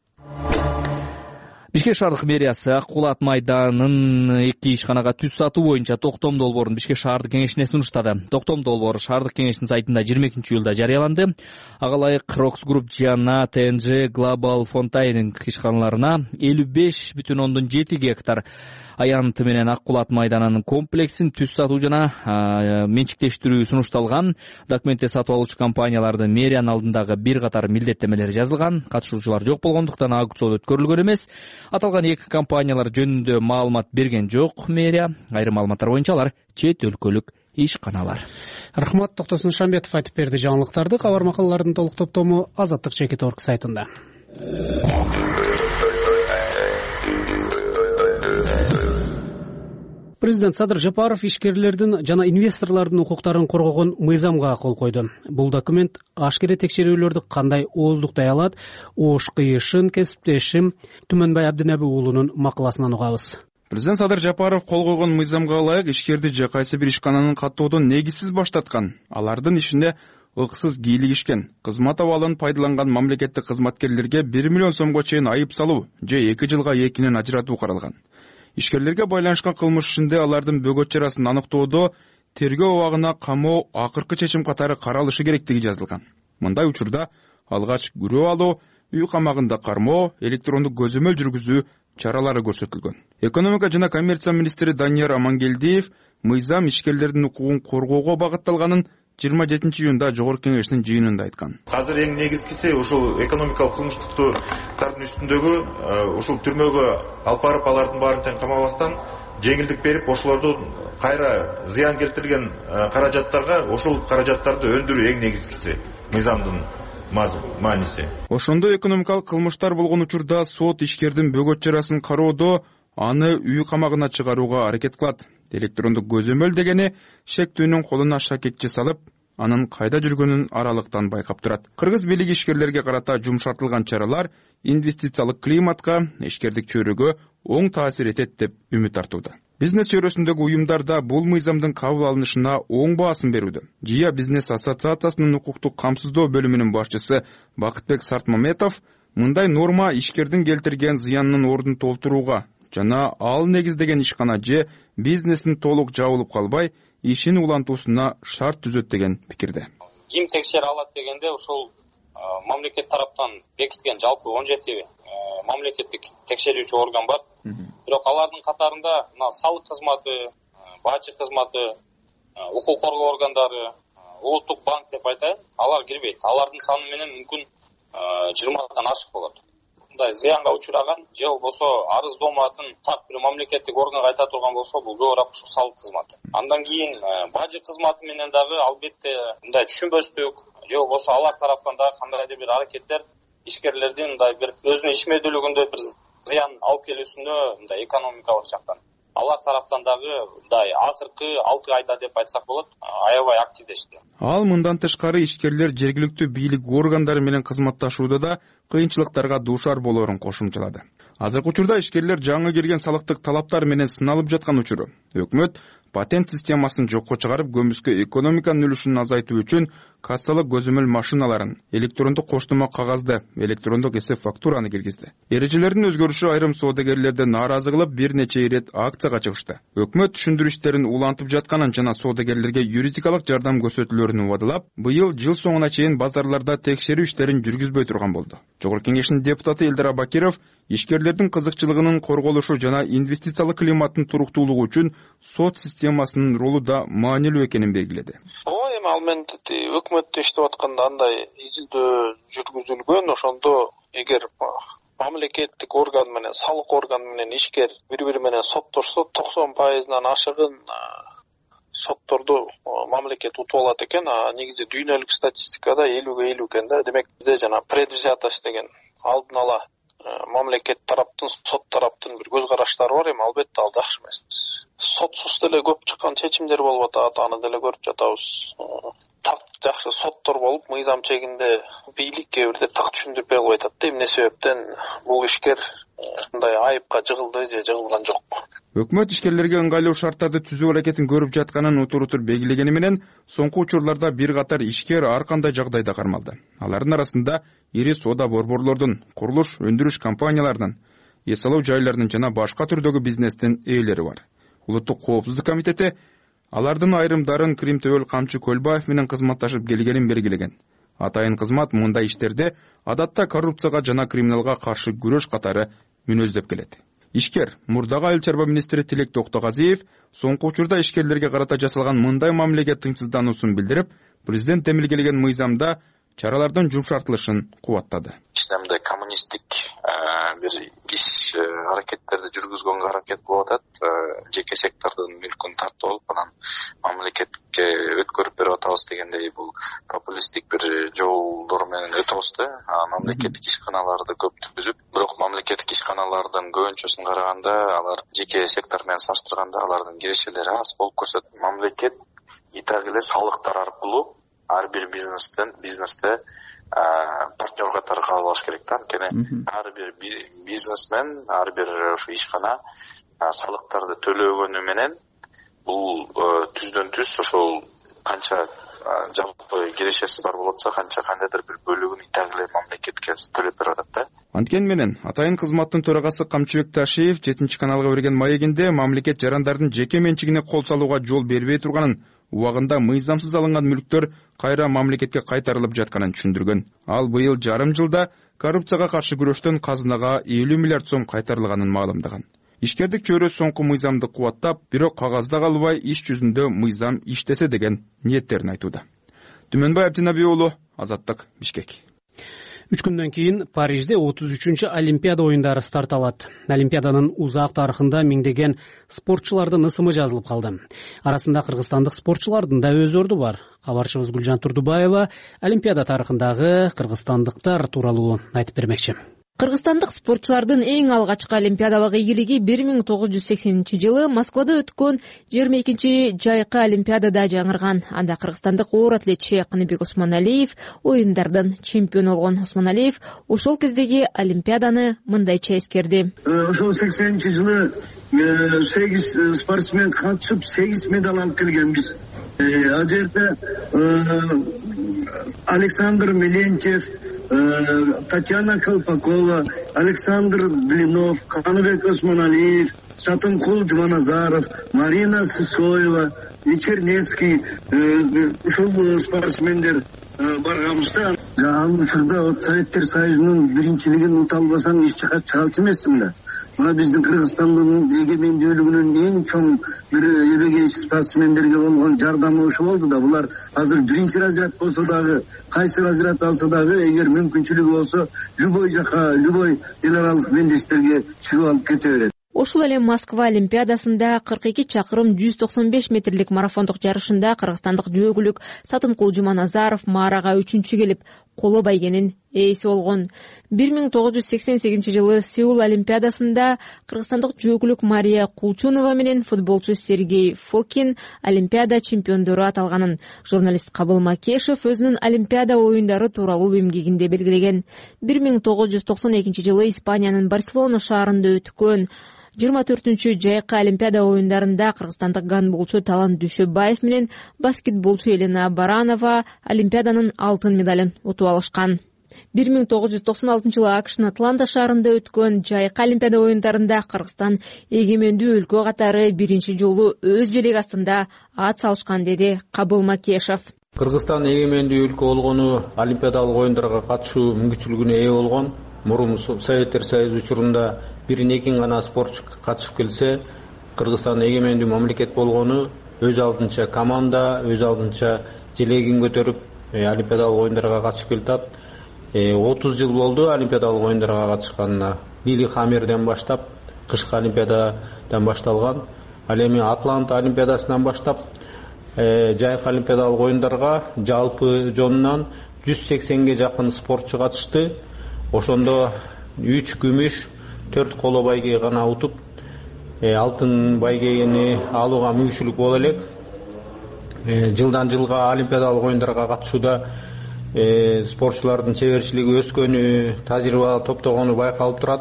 Бишкек шаардык мэриясы Ак Кулат майданын эки ишканага түз сатуу боюнча токтом долбоорун Бишкек шаардык кеңешине сунуштады. Токтом долбоору шаардык кеңештин сайтында жыйырма экинчи июлда жарыяланды. Ага ылайык Рокс Групп жана Т Н Ж Global Fontaining ишканаларына элүү беш бүтүн ондон жети гектар аянты менен Ак Кулат майданынын комплексин түз сатуу жана менчиктештирүү сунушталган. Документте сатып алуучу компаниялардын мэриянын алдындагы бир катар милдеттемелери жазылган. Катышуучулар жок болгондуктан аукцион өткөрүлгөн эмес. Аталган эки компаниялар жөнүндө маалымат берген жок мэрия. Айрым маалыматтар боюнча алар чет өлкөлүк ишканалар. Рахмат, Токтосун Шамбетов айтып берди жаңылыктарды. Кабар макалалардын толук топтому Азаттык точка орг сайтында. Президент Садыр Жапаров ишкерлердин жана инвесторлордун укуктарын коргогон мыйзамга кол койду. Бул документ ашкере текшерүүлөрдү кандай ооздуктай алат? Ош кыйышын, кесиптешим Түмөнбай Абдинеби уулунун макаласынан угабыз. Президент Садыр Жапаров кол койгон мыйзамга ылайык ишкерди же кайсы бир ишкананын каттоодон негизсиз баштаткан, алардын ишине ыксыз кийлигишкен, кызмат абалын пайдаланган мамлекеттик кызматкерлерге бир миллион сомго чейин айып салуу же эки жылга экинен ажыратуу каралган. Ишкерлерге байланышкан кылмыш ишинде алардын бөгөт чарасын аныктоодо тергөө абагына камоо акыркы чечим катары каралышы керектиги жазылган. Мындай учурда алгач күрөө алуу, үй камагында кармоо, электрондук көзөмөл жүргүзүү чаралары көрсөтүлгөн. Экономика жана коммерция министри Данияр Амангелдиев мыйзам ишкерлердин укугун коргоого багытталганын жыйырма жетинчи июнда жогорку кеңештин жыйынында айткан. Азыр эң негизгиси ушул экономикалык кылмыштыктардын үстүндөгү ушул түрмөгө алып барып алардын баарын тең камабастан жеңилдик берип, ошолорду кайра зыян келтирген каражаттарга ошол каражаттарды өндүрүү эң негизгиси мыйзамдын мааниси. Ошондой экономикалык кылмыштар болгон учурда сот ишкердин бөгөт чарасын кароодо аны үй камагына чыгарууга аракет кылат. Электрондук көзөмөл дегени шектүүнүн колуна шакекчи салып, анын кайда жүргөнүн аралыктан байкап турат. Кыргыз бийлиги ишкерлерге карата жумшартылган чаралар инвестициялык климатка, ишкердик чөйрөгө оң таасир этет деп үмүт артууда. Бизнес чөйрөсүндөгү уюмдар да бул мыйзамдын кабыл алынышына оң баасын берүүдө. Жия бизнес ассоциациясынын укуктук камсыздоо бөлүмүнүн башчысы Бакытбек Сартмаметов мындай норма ишкердин келтирген зыянынын ордун толтурууга жана ал негиздеген ишкана же бизнесин толук жабылып калбай, ишин улантуусуна шарт түзөт деген пикирде. Ким текшере алат дегенде ушул мамлекет тараптан бекиткен жалпы он жети мамлекеттик текшерүүчү орган бар. Бирок алардын катарында мына салык кызматы, бажы кызматы, укук коргоо органдары, улуттук банк деп айтайын, алар кирбейт. Алардын саны менен мүмкүн жыйырмадан ашык болот. Мындай зыянга учураган же болбосо арыздооматын так бир мамлекеттик органга айта турган болсо, бул көбүрөөк ушул салык кызматы. Андан кийин бажы кызматы менен дагы албетте мындай түшүнбөстүк же болбосо алар тараптан дагы кандайдыр бир аракеттер ишкерлердин мындай бир өзүнүн ишмердүүлүгүндө бир зыян алып келүүсүнө мындай экономикалык жактан алар тараптан дагы мындай акыркы алты айда деп айтсак болот, аябай активдешти. Ал мындан тышкары ишкерлер жергиликтүү бийлик органдары менен кызматташууда да кыйынчылыктарга дуушар болоорун кошумчалады. Азыркы учурда ишкерлер жаңы кирген салыктык талаптар менен сыналып жаткан учуру. Өкмөт патент системасын жокко чыгарып, көмүскө экономиканын үлүшүн азайтуу үчүн кассалык көзөмөл машиналарын, электрондук коштомо кагазды, электрондук эсеп фактураны киргизди. Эрежелердин өзгөрүшү айрым соодагерлерди нааразы кылып, бир нече ирет акцияга чыгышты. Өкмөт түшүндүрүү иштерин улантып жатканын жана соодагерлерге юридикалык жардам көрсөтүүлөрүн убадылап, быйыл жыл соңуна чейин базарларда текшерүү иштерин жүргүзбөй турган болду. Жогорку кеңештин депутаты Элдар Абакиров ишкерлердин кызыкчылыгынын корголушу жана инвестициялык климаттын туруктуулугу үчүн сот системасынын ролу да маанилүү экенин белгиледи. Ооба, эми ал менен өкмөттө иштеп атканда андай изилдөө жүргүзүлгөн, ошондо эгер мамлекеттик орган менен салык орган менен ишкер бири-бири менен соттошсо, токсон пайызынан ашыгын сотторду мамлекет утуп алат экен. Негизи дүйнөлүк статистикада элүүгө элүү экен да. Демек бизде жана предвзятость деген алдын ала мамлекет тараптын, сот тараптын бир көз караштары бар. Эми албетте ал жакшы эмес. Сотсуз деле көп чыккан чечимдер болуп атат, аны деле көрүп жатабыз. Так жакшы соттор болуп, мыйзам чегинде бийлик кээ бирде так түшүндүрбөй калып атат да. Эмне себептен бул ишкер мындай айыпка жыгылды же жыгылган жок. Өкмөт ишкерлерге ыңгайлуу шарттарды түзүү аракетин көрүп жатканын утур-утур белгилегени менен, соңку учурларда бир катар ишкер ар кандай жагдайда кармалды. Алардын арасында ири соода борборлордун, курулуш, өндүрүш компанияларынын, эс алуу жайларынын жана башка түрдөгү бизнестин ээлери бар. Улуттук коопсуздук комитети алардын айрымдарын Крим Төбөл Камчы Көлбаев менен кызматташып келгенин белгилеген. Атайын кызмат мындай иштерде адатта коррупцияга жана криминалга каршы күрөш катары мүнөздөп келет. Ишкер мурдагы айыл чарба министри Тилек Токтогазиев соңку учурда ишкерлерге карата жасалган мындай мамилеге тыңсыздануусун билдирип, президент демилгелеген мыйзамда чаралардын жумшартылышын кубаттады. Исламда коммунисттик бир иш аракеттерди жүргүзгөнгө аракет болуп атат. Жеке сектордун мүлкүн тартып алып, анан мамлекетке өткөрүп берип атабыз дегендей бул популисттик бир жолдор менен өтөбүз да. Мамлекеттик ишканаларды көп түзүп, бирок мамлекеттик ишкана чемпионалардын көбүнчөсүн караганда алар жеке сектор менен салыштырганда алардын кирешелери аз болуп көрсөтөт. Мамлекет итак эле салыктар аркылуу ар бир бизнестен бизнесте партнер катары кабыл алыш керек да. Анткени ар бир бизнесмен, ар бир ушу ишкана салыктарды төлөгөнү менен бул түздөн түз ошол канча жалпы кирешеси бар болуп атса, канча кандайдыр бир бөлүгүн итак эле мамлекетке төлөп берип атат да. Анткени менен Атайын кызматтын төрагасы Камчыбек Ташиев жетинчи каналга берген маегинде мамлекет жарандардын жеке менчигине кол салууга жол бербей турганын, убагында мыйзамсыз алынган мүлктөр кайра мамлекетке кайтарылып жатканын түшүндүргөн. Ал быйыл жарым жылда коррупцияга каршы күрөштөн казынага элүү миллиард сом кайтарылганын маалымдаган. Ишкердик чөйрө соңку мыйзамды кубаттап, бирок кагазда калбай иш жүзүндө мыйзам иштесе деген ниеттерин айтууда. Түмөнбай Абдинабий уулу, Азаттык, Бишкек. Үч күндөн кийин Парижде отуз үчүнчү Олимпиада оюндары старт алат. Олимпиаданын узак тарыхында миңдеген спортчулардын ысымы жазылып калды. Арасында кыргызстандык спортчулардын да өз орду бар. Кабарчыбыз Гүлжан Турдубаева Олимпиада тарыхындагы кыргызстандыктар тууралуу айтып бермекчи. Кыргызстандык спортчулардын эң алгачкы олимпиадалык ийгилиги бир миң тогуз жүз сексенинчи жылы Москвада өткөн жыйырма экинчи жайкы олимпиадада жаңырган. Анда кыргызстандык оор атлетчи Каныбек Осмоналиев оюндардын чемпиону болгон. Осмоналиев ошол кездеги олимпиаданы мындайча эскерди. Ошол сексенинчи жылы сегиз спортсмен катышып, сегиз медаль алып келгенбиз. Ал жерде Александр Мелентьев, Татьяна Колпакова, Александр Блинов, Каныбек Осмоналиев, Сатымкул Жуманазаров, Марина Сысоева, Чернецкий, ушул спортсмендер барганбызда. Ал учурда Советтер Союзунун биринчилигин ута албасаң эч жака чыга алчу эмессиң да. Мына биздин Кыргызстандын эгемендүүлүгүнүн эң чоң бир эбегей спортсмендерге болгон жардамы ушул болду да. Булар азыр биринчи разряд болсо дагы, кайсы разряд алса дагы, эгер мүмкүнчүлүгү болсо, любой жака, любой эл аралык мендештерге чыгып алып кете берет. Ошол эле Москва олимпиадасында кырк эки чакырым жүз токсон беш метрлик марафондук жарышында кыргызстандык жөөгүлүк Сатымкул Жуманазаров маарага үчүнчү келип, коло байгенин ээси болгон. бир миң тогуз жүз сексен сегизинчи жылы Сеул олимпиадасында кыргызстандык жөөгүлүк Мария Кулчунова менен футболчу Сергей Фокин олимпиада чемпиондору аталганын журналист Кабыл Макешев өзүнүн олимпиада оюндары тууралуу эмгегинде белгилеген. бир миң тогуз жүз токсон экинчи жылы Испаниянын Барселона шаарында өткөн жыйырма төртүнчү жайкы олимпиада оюндарында кыргызстандык гандболчу Талант Дүйшөбаев менен баскетболчу Елена Баранова олимпиаданын алтын медалын утуп алышкан. бир миң тогуз жүз токсон алтынчы жылы АКШнын Атланта шаарында өткөн жайкы олимпиада оюндарында Кыргызстан эгемендүү өлкө катары биринчи жолу өз желеги астында ат салышкан, деди Кабыл Макешев. Кыргызстан эгемендүү өлкө болгону олимпиадалык оюндарга катышуу мүмкүнчүлүгүнө ээ болгон. Мурун Советтер Союзу учурунда бирин экин гана спортчу катышып келсе, Кыргызстан эгемендүү мамлекет болгону өз алдынча команда, өз алдынча желегин көтөрүп олимпиадалык оюндарга катышып келатат. отуз жыл болду олимпиадалык оюндарга катышканына. Лилихаммерден баштап, кышкы олимпиададан башталган. Ал эми Атланта олимпиадасынан баштап жайкы олимпиадалык оюндарга жалпы жонунан жүз сексенге жакын спортчу катышты. Ошондо үч күмүш, төрт коло байге гана утуп, алтын байгени алууга мүмкүнчүлүк боло элек. Жылдан жылга олимпиадалык оюндарга катышууда спортчулардын чеберчилиги өскөнү, тажрыйба топтогону байкалып турат.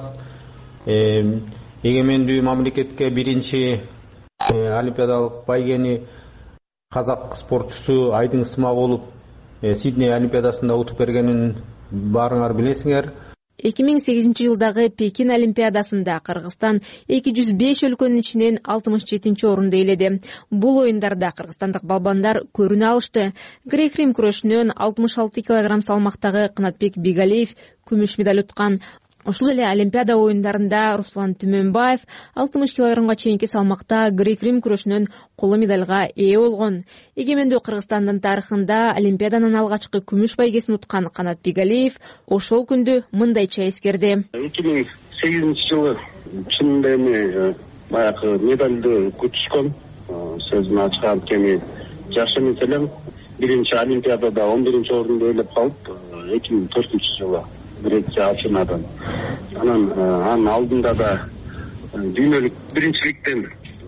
Эгемендүү мамлекетке биринчи олимпиадалык байгени казак спортчусу Айдын Ысмак болуп Сидней олимпиадасында утуп бергенин баарыңар билесиңер. эки миң сегизинчи жылдагы Пекин олимпиадасында Кыргызстан эки жүз беш өлкөнүн ичинен алтымыш жетинчи орунду ээледи. Бул оюндарда кыргызстандык балбандар көрүнө алышты. Грек-рим күрөшүнөн алтымыш алты килограмм салмактагы Кынатбек Бигалиев күмүш медаль уткан. Ошол эле олимпиада оюндарында Руслан Түмөнбаев алтымыш килограммга чейинки салмакта грек-рим күрөшүнөн коло медальга ээ болгон. Эгемендүү Кыргызстандын тарыхында олимпиаданын алгачкы күмүш байгесин уткан Канат Бигалиев ошол күндү мындайча эскерди. эки миң сегизинчи жылы чынында эми баягы медалды күтүшкөн. Сөзүн ачкан анткени жаш эмес элем. Биринчи олимпиадада он биринчи орунду ээлеп калып, эки миң төртүнчү жылы Греция Афинадан. Анан анын алдында да дүйнөлүк биринчиликтен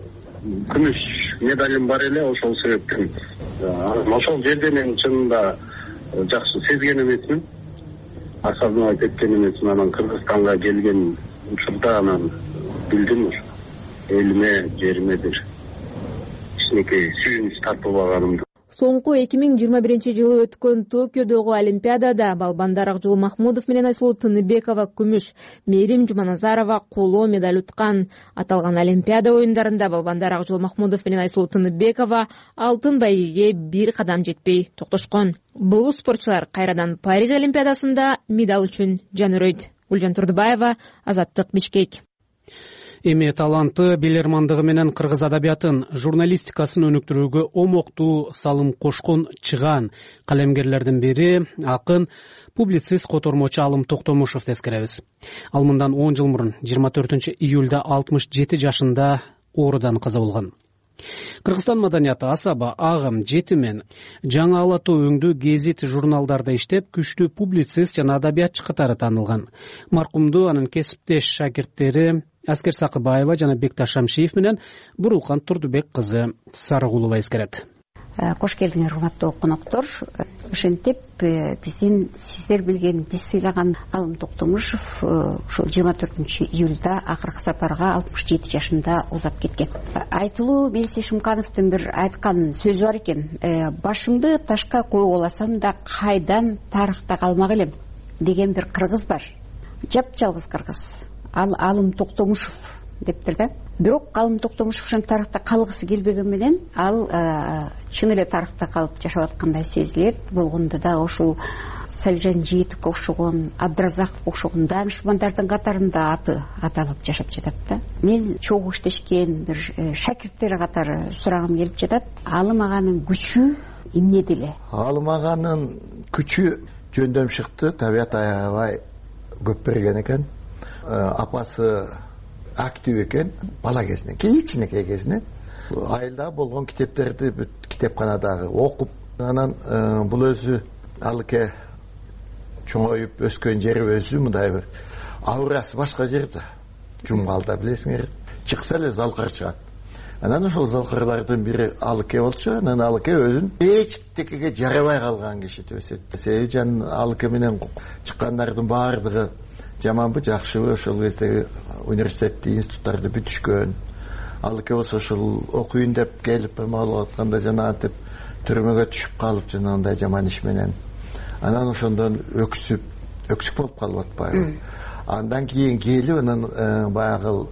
күмүш медалым бар эле. Ошол себептен ошол жерде мен чынында жакшы сезген эмесмин, асабыма кеткен эмесмин. Анан Кыргызстанга келген учурда анан билдим ушу элиме, жериме бир кичинекей сүйүнүч тартып алганымды. Соңку эки миң жыйырма биринчи жылы өткөн Токиодогу Олимпиадада балбандар Акжол Махмудов менен Айсулуу Тыныбекова күмүш, Мээрим Жуманазарова коло медаль уткан. Аталган Олимпиада оюндарында балбандар Акжол Махмудов менен Айсулуу Тыныбекова алтын байгеге бир кадам жетпей токтошкон. Бул спортчулар кайрадан Париж Олимпиадасында медаль үчүн жан өрөйт. Гүлжан Турдубаева, Азаттык, Бишкек. Эми таланты, билермандыгы менен кыргыз адабиятын, журналистикасын өнүктүрүүгө омоктуу салым кошкон чыган калемгерлердин бири акын, публицист, котормочу Алым Токтомушев тескеребиз. Ал мындан он жыл мурун жыйырма төртүнчү июлда алтымыш жети жашында оорудан каза болгон. Кыргызстан маданияты асаба, агым, жетимен, жаңы ала тоо өңдүү гезит журналдарда иштеп, күчтүү публицист жана адабиятчы катары таанылган. Маркумду анын кесиптеш шакирттери Аскер Сакыбаева жана Бекташ Шамшиев менен Бурулкан Турдубек кызы Сарыгулова эскерет. Кош келдиңер, урматтуу коноктор. Ошентип биздин сиздер билген, биз сыйлаган Алым Токтомушев ошол жыйырма төртүнчү июлда акыркы сапарга алтымыш жети жашында узап кеткен. Айтылуу Мелис Шымкановдун бир айткан сөзү бар экен. Башымды ташка коюп алсам да кайдан тарыхта калмак элем деген бир кыргыз бар. Жапжалгыз кыргыз. Ал Алым Токтомушев дептир да. Бирок Алым Токтомушев ошон тарыхта калгысы келбеген менен ал чын эле тарыхта калып жашап аткандай сезилет. Болгондо да ошол Салжан Жиетовго окшогон, Абдразаковго окшогон даанышмандардын катарында аты аталып жашап жатат да. Мен чогуу иштешкен бир шакирттери катары сурагым келип жатат. Алым аганын күчү эмнеде эле? Алым аганын күчү жөндөм шыкты, табият аябай көп берген экен. Апасы актив экен, бала кезинен, кичинекей кезинен айылда болгон китептерди китепканадагы окуп, анан бул өзү алыке чоңоюп өскөн жери өзү мындай бир аурасы башка жерде, Жумгалда билесиңер, чыкса эле залкар чыгат. Анан ошол залкарлардын бири алыке болчу, анан алыке өзүн эчтекеге жарабай калган киши өсөт. Себеби жан алыке менен чыккандардын баардыгы жаманбы, жакшыбы, ошол кездеги университетти, институттарды бүтүшкөн. Алыке болсо ошол окуйун деп келип эмалып атканда жана антип түрмөгө түшүп калып жанагындай жаман иш менен. Анан ошондон өксүп, өксүк болуп калып атпайбы. Андан кийин келип анан баягы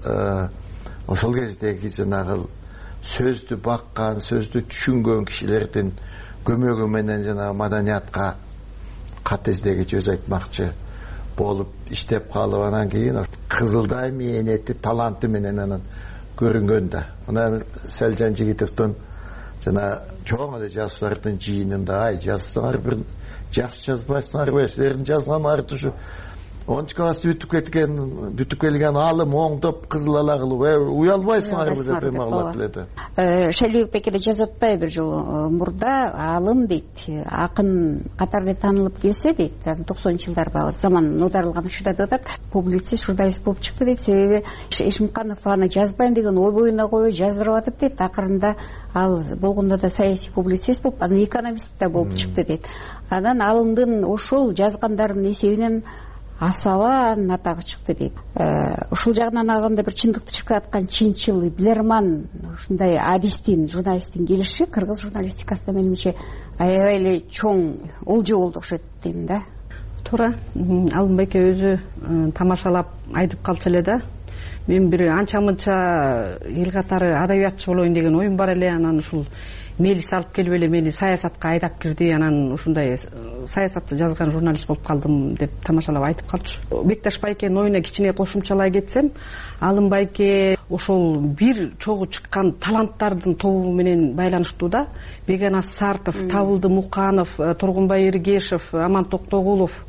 ошол кездеги жанагы сөздү баккан, сөздү түшүнгөн кишилердин көмөгү менен жана маданиятка кат издегич өз айтмакчы болуп иштеп калып, анан кийин кызылдай мээнети, таланты менен анан көрүнгөн да. Мына Салжан Жигитовдун жана чоң эле жазуулардын жыйынында ай жазсаңар бир жакшы жазбайсыңарбы, силердин жазганыңарды ушу онунчу классы бүтүп кеткен, бүтүп келген Алым оңдоп кызыл ала кылып, уялбайсыңарбы деп эмалап эледи. Шайлыбек бек эле жазып атпайбы бир жолу мурда Алым дейт, акын катары таанылып келсе дейт, токсонунчу жылдарда заман оодарылган учурда атат, публицист, журналист болуп чыкты дейт. Себеби Эшимканов аны жазбайм деген ой боюна коюп жаздырып атып дейт. Акырында ал болгондо да саясий публицист болуп, анан экономист да болуп чыкты дейт. Анан Алымдын ошол жазгандарынын эсебинен асабанын атагы чыкты дейт. Ушул жагынан алганда бир чындыкты чыркыраткан чынчыл, билерман, ушундай адистин, журналисттин келиши кыргыз журналистикасында менимче аябай эле чоң олжо болду окшойт дейм да. Туура. Алым байке өзү тамашалап айтып калчу эле да. Мен бир анча мынча эл катары адабиятчы болоюн деген оюм бар эле. Анан ушул Мелис алып келип эле мени саясатка айдап кирди. Анан ушундай саясатты жазган журналист болуп калдым деп тамашалап айтып калчу. Бекташ байкенин оюна кичине кошумчалай кетсем, Алым байке ошол бир чогуу чыккан таланттардын тобу менен байланыштуу да. Бегенас Сартов, Табылды Муканов, Тургунбай Эргешев, Аман Токтогулов,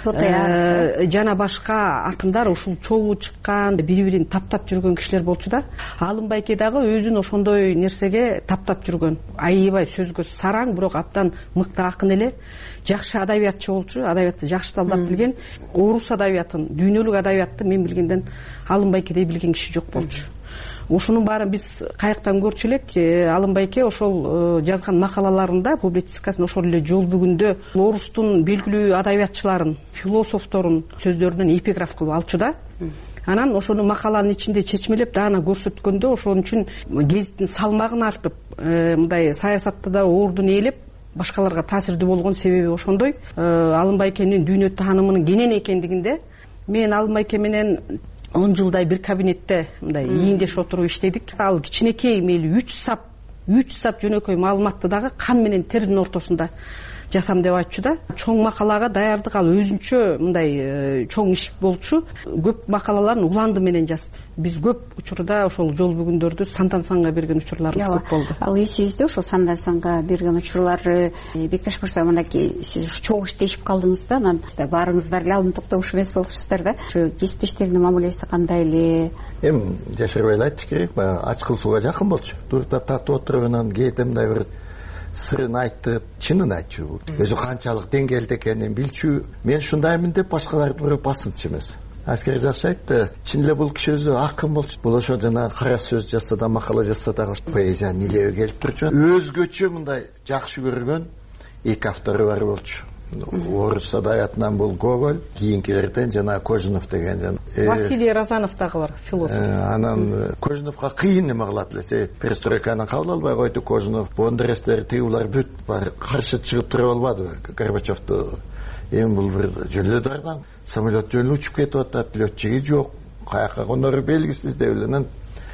жана башка акындар ушул чогуу чыккан бири бирин таптап жүргөн кишилер болчу да. Алымбайке дагы өзүн ошондой нерсеге таптап жүргөн, аябай сөзгө сараң, бирок абдан мыкты акын эле, жакшы адабиятчы болчу, адабиятты жакшы талдап билген. Орус адабиятын, дүйнөлүк адабиятты мен билгенден Алымбайкедей билген киши жок болчу. Ушунун баарын биз каяктан көрчү элек? Алымбайке ошол жазган макалаларында, публицистикасын ошол эле жол бүгүндө орустун белгилүү адабиятчыларын, философторун сөздөрүнөн эпиграф кылып алчу да. Анан ошону макаланын ичинде чечмелеп даана көрсөткөндө ошон үчүн гезиттин салмагын артып, мындай саясатта да ордун ээлеп, башкаларга таасирдүү болгон себеби ошондой. Алымбайкенин дүйнө таанымынын кенен экендигинде мен Алымбайке менен он жылдай бир кабинетте мындай ийиндеш отуруп иштедик. Ал кичинекей мейли үч сап үч сап жөнөкөй маалыматты дагы кан менен тердин ортосунда жасам деп айтчу да. Чоң макалага даярдык ал өзүнчө мындай чоң иш болчу. Көп макалаларын уланды менен жазды. Биз көп учурда ошол жол бүгүндөрдү сандан санга берген учурларыбыз көп болду. Ал эсибизде ошол сандан санга берген учурлар. Бекташ мырза, мынакей сиз чоң иштешип калдыңыз да, анан баарыңыздар эле алым токтомуш эмес болупсуздар да. Ушу кесиптештердин мамилеси кандай эле? Эми жашырбай эле айтыш керек, баягы ачкыл сууга жакын болчу. Туруктап тартып отуруп анан кээде мындай бир сырын айтып, чынын айтчу. Өзү канчалык деңгээлде экенин билчү. Мен ушундаймын деп башкаларды бирөө басынчы эмес. Аскер жакшы айтты. Чын эле бул киши өзү акын болчу. Бул ошо жана кара сөз жазса да, макала жазса да поэзиянын илеби келип турчу. Өзгөчө мындай жакшы көргөн эки автору бар болчу. Орус адабиятынан бул Гоголь, кийинкилерден жана Кожинов деген. Василий Розанов дагы бар, философ. Анан Кожиновго кыйын эме кылат эле. Перестройканы кабыл албай койду Кожинов. Бондаревтер тыюлар бүт каршы чыгып туруп албады Горбачевду. Эми бул бир жөн эле дардан самолет жөнү учуп кетип атат, летчиги жок, каяка конору белгисиз деп эле.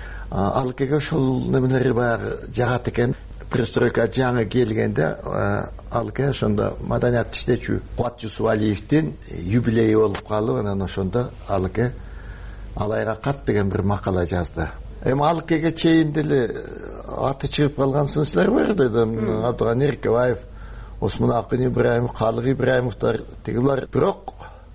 Ал кеге ошол немелери баягы жагат экен. Перестройка жаңы келгенде алке ошондо маданият иштечү Кубат Жусупалиевдин юбилейи болуп калып, анан ошондо алке алайга кат деген бир макала жазды. Эми алкеге чейин деле аты чыгып калган сынчылар бар деди. Абдыган Эркебаев, Осмон Акын Ибраимов, Калык Ибраимовдор тигилер. Бирок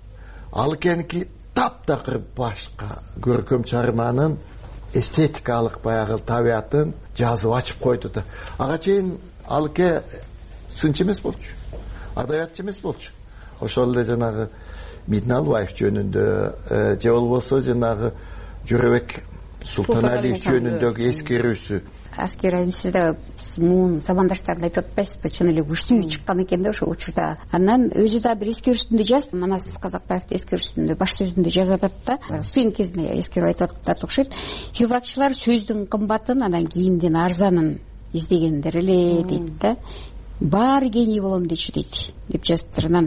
алкеники таптакыр башка көркөм чыгарманын эстетикалык баягы табиятын жазып ачып койду да. Ага чейин алке сынчы эмес болчу, адабиятчы эмес болчу. Ошол эле жанагы Мидиналбаев жөнүндө же болбосо жанагы Жөрөбек Султаналиев жөнүндөгү эскерүүсү. Аскер айым, сиз да муун замандаштарды айтып атпайсызбы, чын эле күчтүү чыккан экен да ошол учурда. Анан өзү да бир эскерүүсүндө жазды. Манас Казакбаевди эскерүүсүндө баш сөзүндө жазып атат да. Студент кезинде эскерип айтып атат окшойт. Филфакчылар сөздүн кымбатын, анан кийимдин арзанын издегендер эле дейт да. Баары гений болом дечү дейт деп жазыптыр. Анан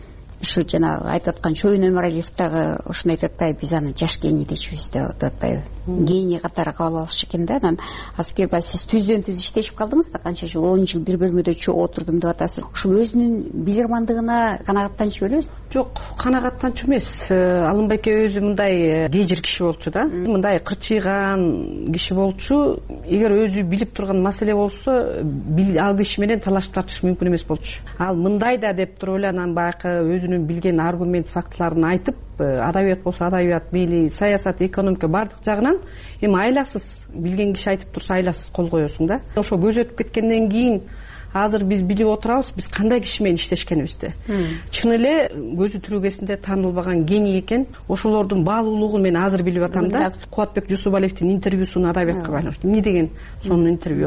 ушу жана айтып аткан Чоюн Өмөралиев дагы ушуну айтып атпайбы, биз аны жаш гений дечүбүз деп атпайбы. Гений катары кабыл алыш экен да. Анан Аскербай, сиз түздөн түз иштешип калдыңыз да, канча жыл, он жыл бир бөлмөдө отурдум деп атасыз. Ушул өзүнүн билирмандыгына канагаттанчу белебиз? Жок, канагаттанчу эмес. Алымбайке өзү мындай кежир киши болчу да. Мындай кырчыйган киши болчу. Эгер өзү билип турган маселе болсо, ал киши менен талаш тартыш мүмкүн эмес болчу. Ал мындай да деп туруп эле анан баягы өзүнүн билген аргумент фактыларын айтып, адабият болсо адабият, мейли саясат, экономика бардык жагынан эми айласыз, билген киши айтып турса айласыз кол коесуң да. Ошо көз өтүп кеткенден кийин азыр биз билип отурабыз, биз кандай киши менен иштешкенибизди. Чын эле көзү тирүүгесинде таанылбаган гений экен. Ошолордун баалуулугун мен азыр билип атам да. Кубатбек Жусупалиевдин интервьюсун адабиятка байланыштуу. Эмне деген сонун интервью.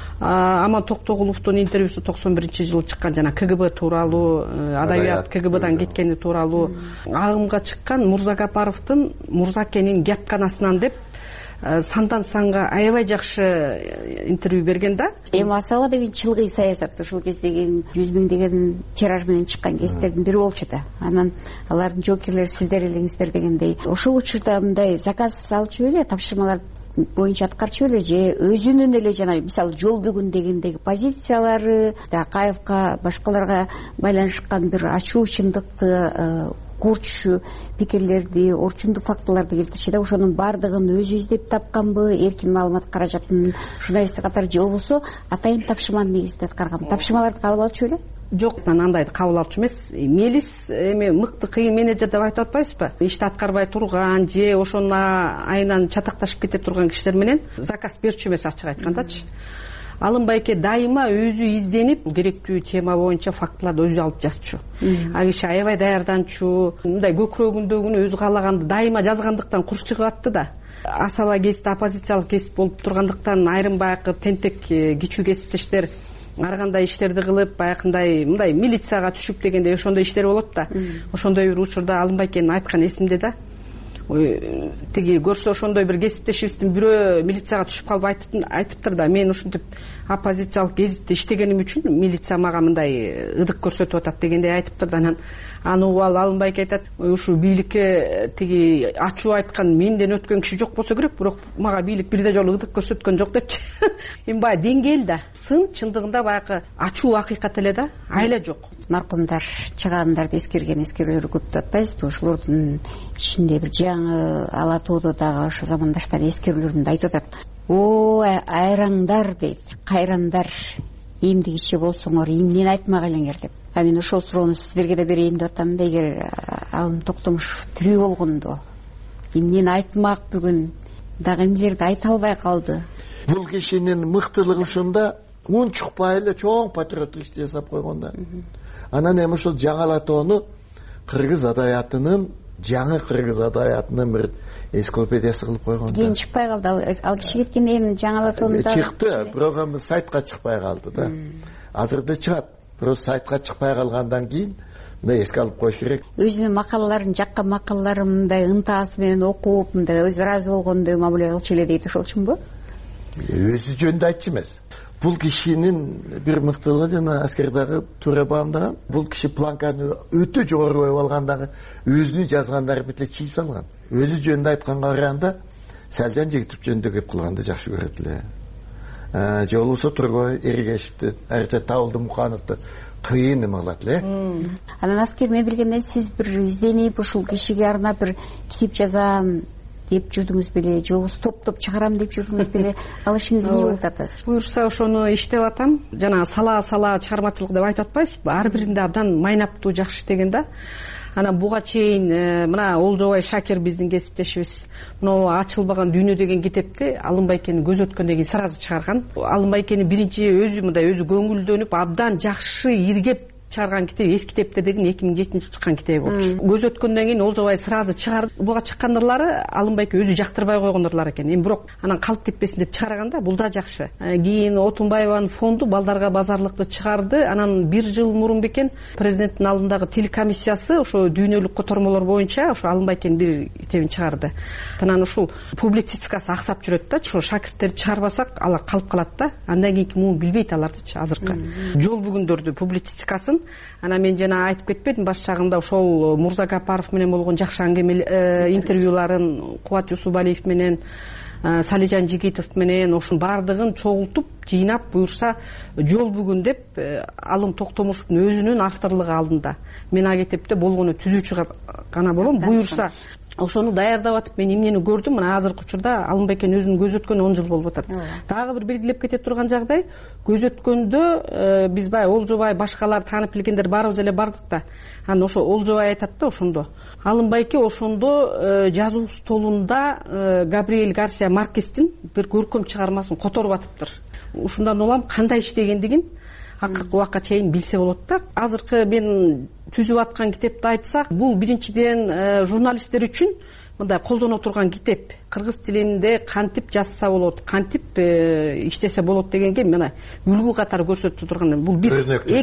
Аман Токтогуловдун интервьюсу токсон биринчи жылы чыккан, жана КГБ тууралуу, адабият КГБдан кеткени тууралуу. Агымга чыккан Мурзагапаровдун Мурзакенин гяпканасынан деп сандан санга аябай жакшы интервью берген да. Эми Асала деген чылгый саясат ошол кездеги жүз миңдеген тираж менен чыккан кездердин бири болчу да. Анан алардын жоокерлери сиздер элеңиздер дегендей. Ошол учурда мындай заказ алчу эле, тапшырмалар боюнча аткарчу эле, же өзүнүн эле жана мисалы жол бүгүн дегендеги позициялары, Акаевка, башкаларга байланышкан бир ачуу чындыкты, курчу пикирлерди, орчундук фактыларды келтирчү да. Ошонун баардыгын өзү издеп тапканбы, эркин маалымат каражатын журналисттик катары, же болбосо атайын тапшырманын негизинде аткарганбы? Тапшырмаларды кабыл алчу эле? жок, андайды кабыл алчу эмес. Мелис эми мыкты кыйын менеджер деп айтып атпайбызбы? Ишти аткарбай турган же ошонун айынан чатакташып кете турган кишилер менен заказ берчү эмес, ачык айткандачы. Алым байке дайыма өзү изденип, керектүү тема боюнча фактыларды өзү алып жазчу. А киши аябай даярданчу, мындай көкүрөгүндөгүнү өзү каалаганды дайыма жазгандыктан куш чыгып атты да. Асаба кесип, оппозициялык кесип болуп тургандыктан айрым баягы тентек кичүү кесиптештер ар кандай иштерди кылып, баягындай мындай милицияга түшүп дегендей ошондой иштер болот да. Ошондой бир учурда Алым байкенин айткан эсимде да. Тиги көрсө ошондой бир кесиптешибиздин бирөө милицияга түшүп калып айтып айтыптыр да, мен ушинтип оппозициялык гезитте иштегеним үчүн милиция мага мындай ыдык көрсөтүп атат дегендей айтыптыр да. Анан аны угуп алып Алым байке айтат, ушу бийликке тиги ачуу айткан менден өткөн киши жок болсо керек, бирок мага бийлик бирде жолу ыдык көрсөткөн жок депчи. Эми баягы деңгээл да, сын чындыгында баягы ачуу акыйкат эле да, айла жок. Маркумдар чыгаандарды эскерген эскерүүлөрү көп деп атпайбызбы? Ошолордун ичинде бир жаңы Ала тоодо дагы ошо замандаштар эскерүүлөрүндө айтып атат. О, айраңдар дейт, кайрандар, эмдигиче болсоңор эмнени айтмак элеңер деп. А мен ошол суроону сиздерге да берейин деп атам да, эгер Алым Токтомушев тирүү болгондо эмнени айтмак бүгүн, дагы эмнелерди айта албай калды. Бул кишинин мыктылыгы ушунда, унчукпай эле чоң патриоттук ишти жасап койгон да. Анан эми ошол жаңы Ала тоону кыргыз адаятынын, жаңы кыргыз адаятынын бир энциклопедиясы кылып койгон да. Кийин чыкпай калды, ал киши кеткенден кийин жаңы Ала тоонда чыкты, бирок эми сайтка чыкпай калды да. Азырда чыгат, бирок сайтка чыкпай калгандан кийин мындай эске алып коюш керек. Өзүнүн макалаларын, жаккан макалаларын мындай ынтаасы менен окуп, мындай өзү ыраазы болгондой мамиле кылчу эле дейт, ошолчунбу? Өзү жөнүндө айтчу эмес. Бул кишинин бир мыктылыгы жана аскердагы туура баамдаган. Бул киши планканы өтө жогору коюп алган, дагы өзүнүн жазгандары бүт эле чийип салган. Өзү жөнүндө айтканга караганда Салжан Жигитов жөнүндө кеп кылганды жакшы көрөт эле. Же болбосо Тургой Эригешевди, айрыкча Табылды Мухановду кыйын эме кылат эле. Анан аскер мен билгенден сиз бир изденип ушул кишиге арнап бир китеп жазам деп жүрдүңүз беле, же болбосо топтоп чыгарам деп жүрдүңүз беле? Ал ишиңиз эмне болуп атат? Буюрса ошону иштеп атам. Жана сала-сала чыгармачылык деп айтып атпайбызбы? Ар биринде абдан майнаптуу жакшы деген да. Анан буга чейин мына Олжобай Шакир биздин кесиптешибиз мына Ачылбаган дүйнө деген китепти Алым байкенин көз өткөндөн кийин сразу чыгарган. Алым байкени биринчи өзү мындай өзү көңүлдөнүп абдан жакшы иргеп чыгарган китеп эски китептер деген эки миң жетинчи чыккан китеби болчу. Көз өткөндөн кийин Олжобай сразу чыгарды. Буга чыккандырлары Алым байке өзү жактырбай койгондурлар экен. Эми бирок анан калып кетпесин деп чыгарганда бул да жакшы. Кийин Отунбаеванын фонду балдарга базарлыкты чыгарды. Анан бир жыл мурун бекен президенттин алдындагы телекомиссиясы ошо дүйнөлүк котормолор боюнча ошо Алым байкенин бир китебин чыгарды. Анан ушул публицистикасы аксап жүрөт да. Ошо шакирттерди чыгарбасак алар калып калат да. Андан кийинки муун билбейт алардычы азыркы. Жол бүгүндөрдү публицистикасын. Анан мен жана айтып кетпедим баш жагында ошол Мурза Гапаров менен болгон жакшы аңгеме интервьюларын, Кубат Жусупалиев менен, Салижан Жигитов менен ошонун баардыгын чогултуп, жыйнап, буюрса жол бүгүн деп Алым Токтомушевдун өзүнүн авторлугу алдында. Мен ага кетепте болгону түзүүчү гана болом. Буюрса ошону даярдап атып мен эмнени көрдүм? Мына азыркы учурда Алым байкен өзүнүн көз өткөнү он жыл болуп атат. Дагы бир белгилеп кете турган жагдай, көз өткөндө биз баягы Олжобай башкалар таанып билгендер баарыбыз эле бардык да. Анан ошо Олжобай айтат да ошондо. Алым байке ошондо жазуу столунда Габриэль Гарсия Маркестин бир көркөм чыгармасын которуп атыптыр. Ушундан улам кандай иштегендигин акыркы убакка чейин билсе болот да. Азыркы мен түзүп аткан китепти айтсак, бул биринчиден журналисттер үчүн мындай колдоно турган китеп. Кыргыз тилинде кантип жазса болот, кантип иштесе болот дегенге мына үлгү катары көрсөтүп турган. Бул бир.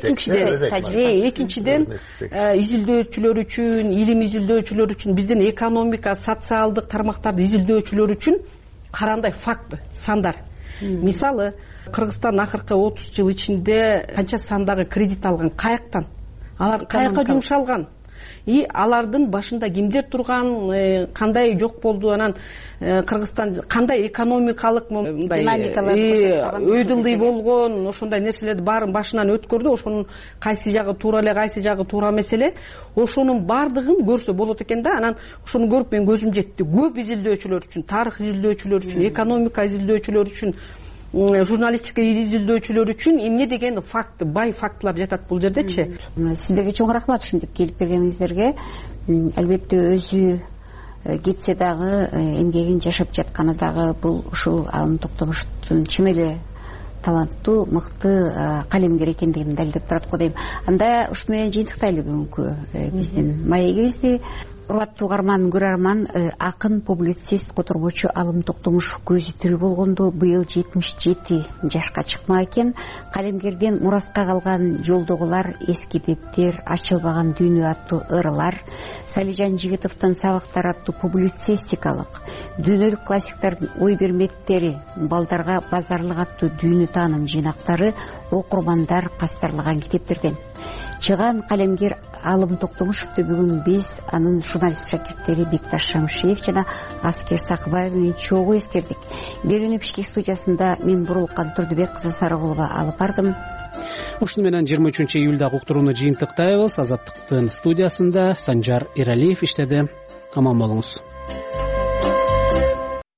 Экинчиден, экинчиден изилдөөчүлөр үчүн, илим изилдөөчүлөр үчүн, биздин экономика, социалдык тармактарды изилдөөчүлөр үчүн карандай факт, сандар. Мисалы, Кыргызстан акыркы отуз жыл ичинде канча сандагы кредит алган, каяктан, алар каякка жумшалган, и алардын башында кимдер турган, кандай жок болду, анан Кыргызстан кандай экономикалык мындай өйдүлдүй болгон, ошондой нерселерди баарын башынан өткөрдү. Ошонун кайсы жагы туура эле, кайсы жагы туура эмес эле, ошонун баардыгын көрсө болот экен да. Анан ошону көрүп мен көзүм жетти. Көп изилдөөчүлөр үчүн, тарых изилдөөчүлөр үчүн, экономика изилдөөчүлөр үчүн журналистика изилдөөчүлөр үчүн эмне деген факт, бай фактылар жатат бул жердечи. Сиздерге чоң рахмат ушинтип келип бергениңиздерге. Албетте өзү кетсе дагы эмгегин жашап жатканы дагы бул ушул Алым Токтомуштун чын эле таланттуу, мыкты калемгер экендигин далилдеп турат го дейм. Анда ушу менен жыйынтыктайлы бүгүнкү биздин маегибизди. Урматтуу угарман, көрөрман, акын, публицист, которбочу Алым Токтомушев көзү тирүү болгондо быйыл жетимиш жети жашка чыкмак экен. Калемгерден мураска калган жолдогулар, эски дептер, ачылбаган дүйнө аттуу ырылар, Салижан Жигитовдун Сабактар аттуу публицистикалык, дүйнөлүк классиктардын ой берметтери, балдарга базарлык аттуу дүйнө тааным жыйнактары окурмандар кастарлаган китептерден. Чыган калемгер Алым Токтомушевди бүгүн биз анын журналист шакирттери Бекташ Шамшиев жана Аскер Сакыбаев менен чогуу эскердик. Берүүнү Бишкек студиясында мен Бурулкан Турдубек кызы Сарыгулова алып бардым. Ушуну менен жыйырма үчүнчү июлдагы уктурууну жыйынтыктайбыз. Азаттыктын студиясында Санжар Эралиев иштеди. Аман болуңуз.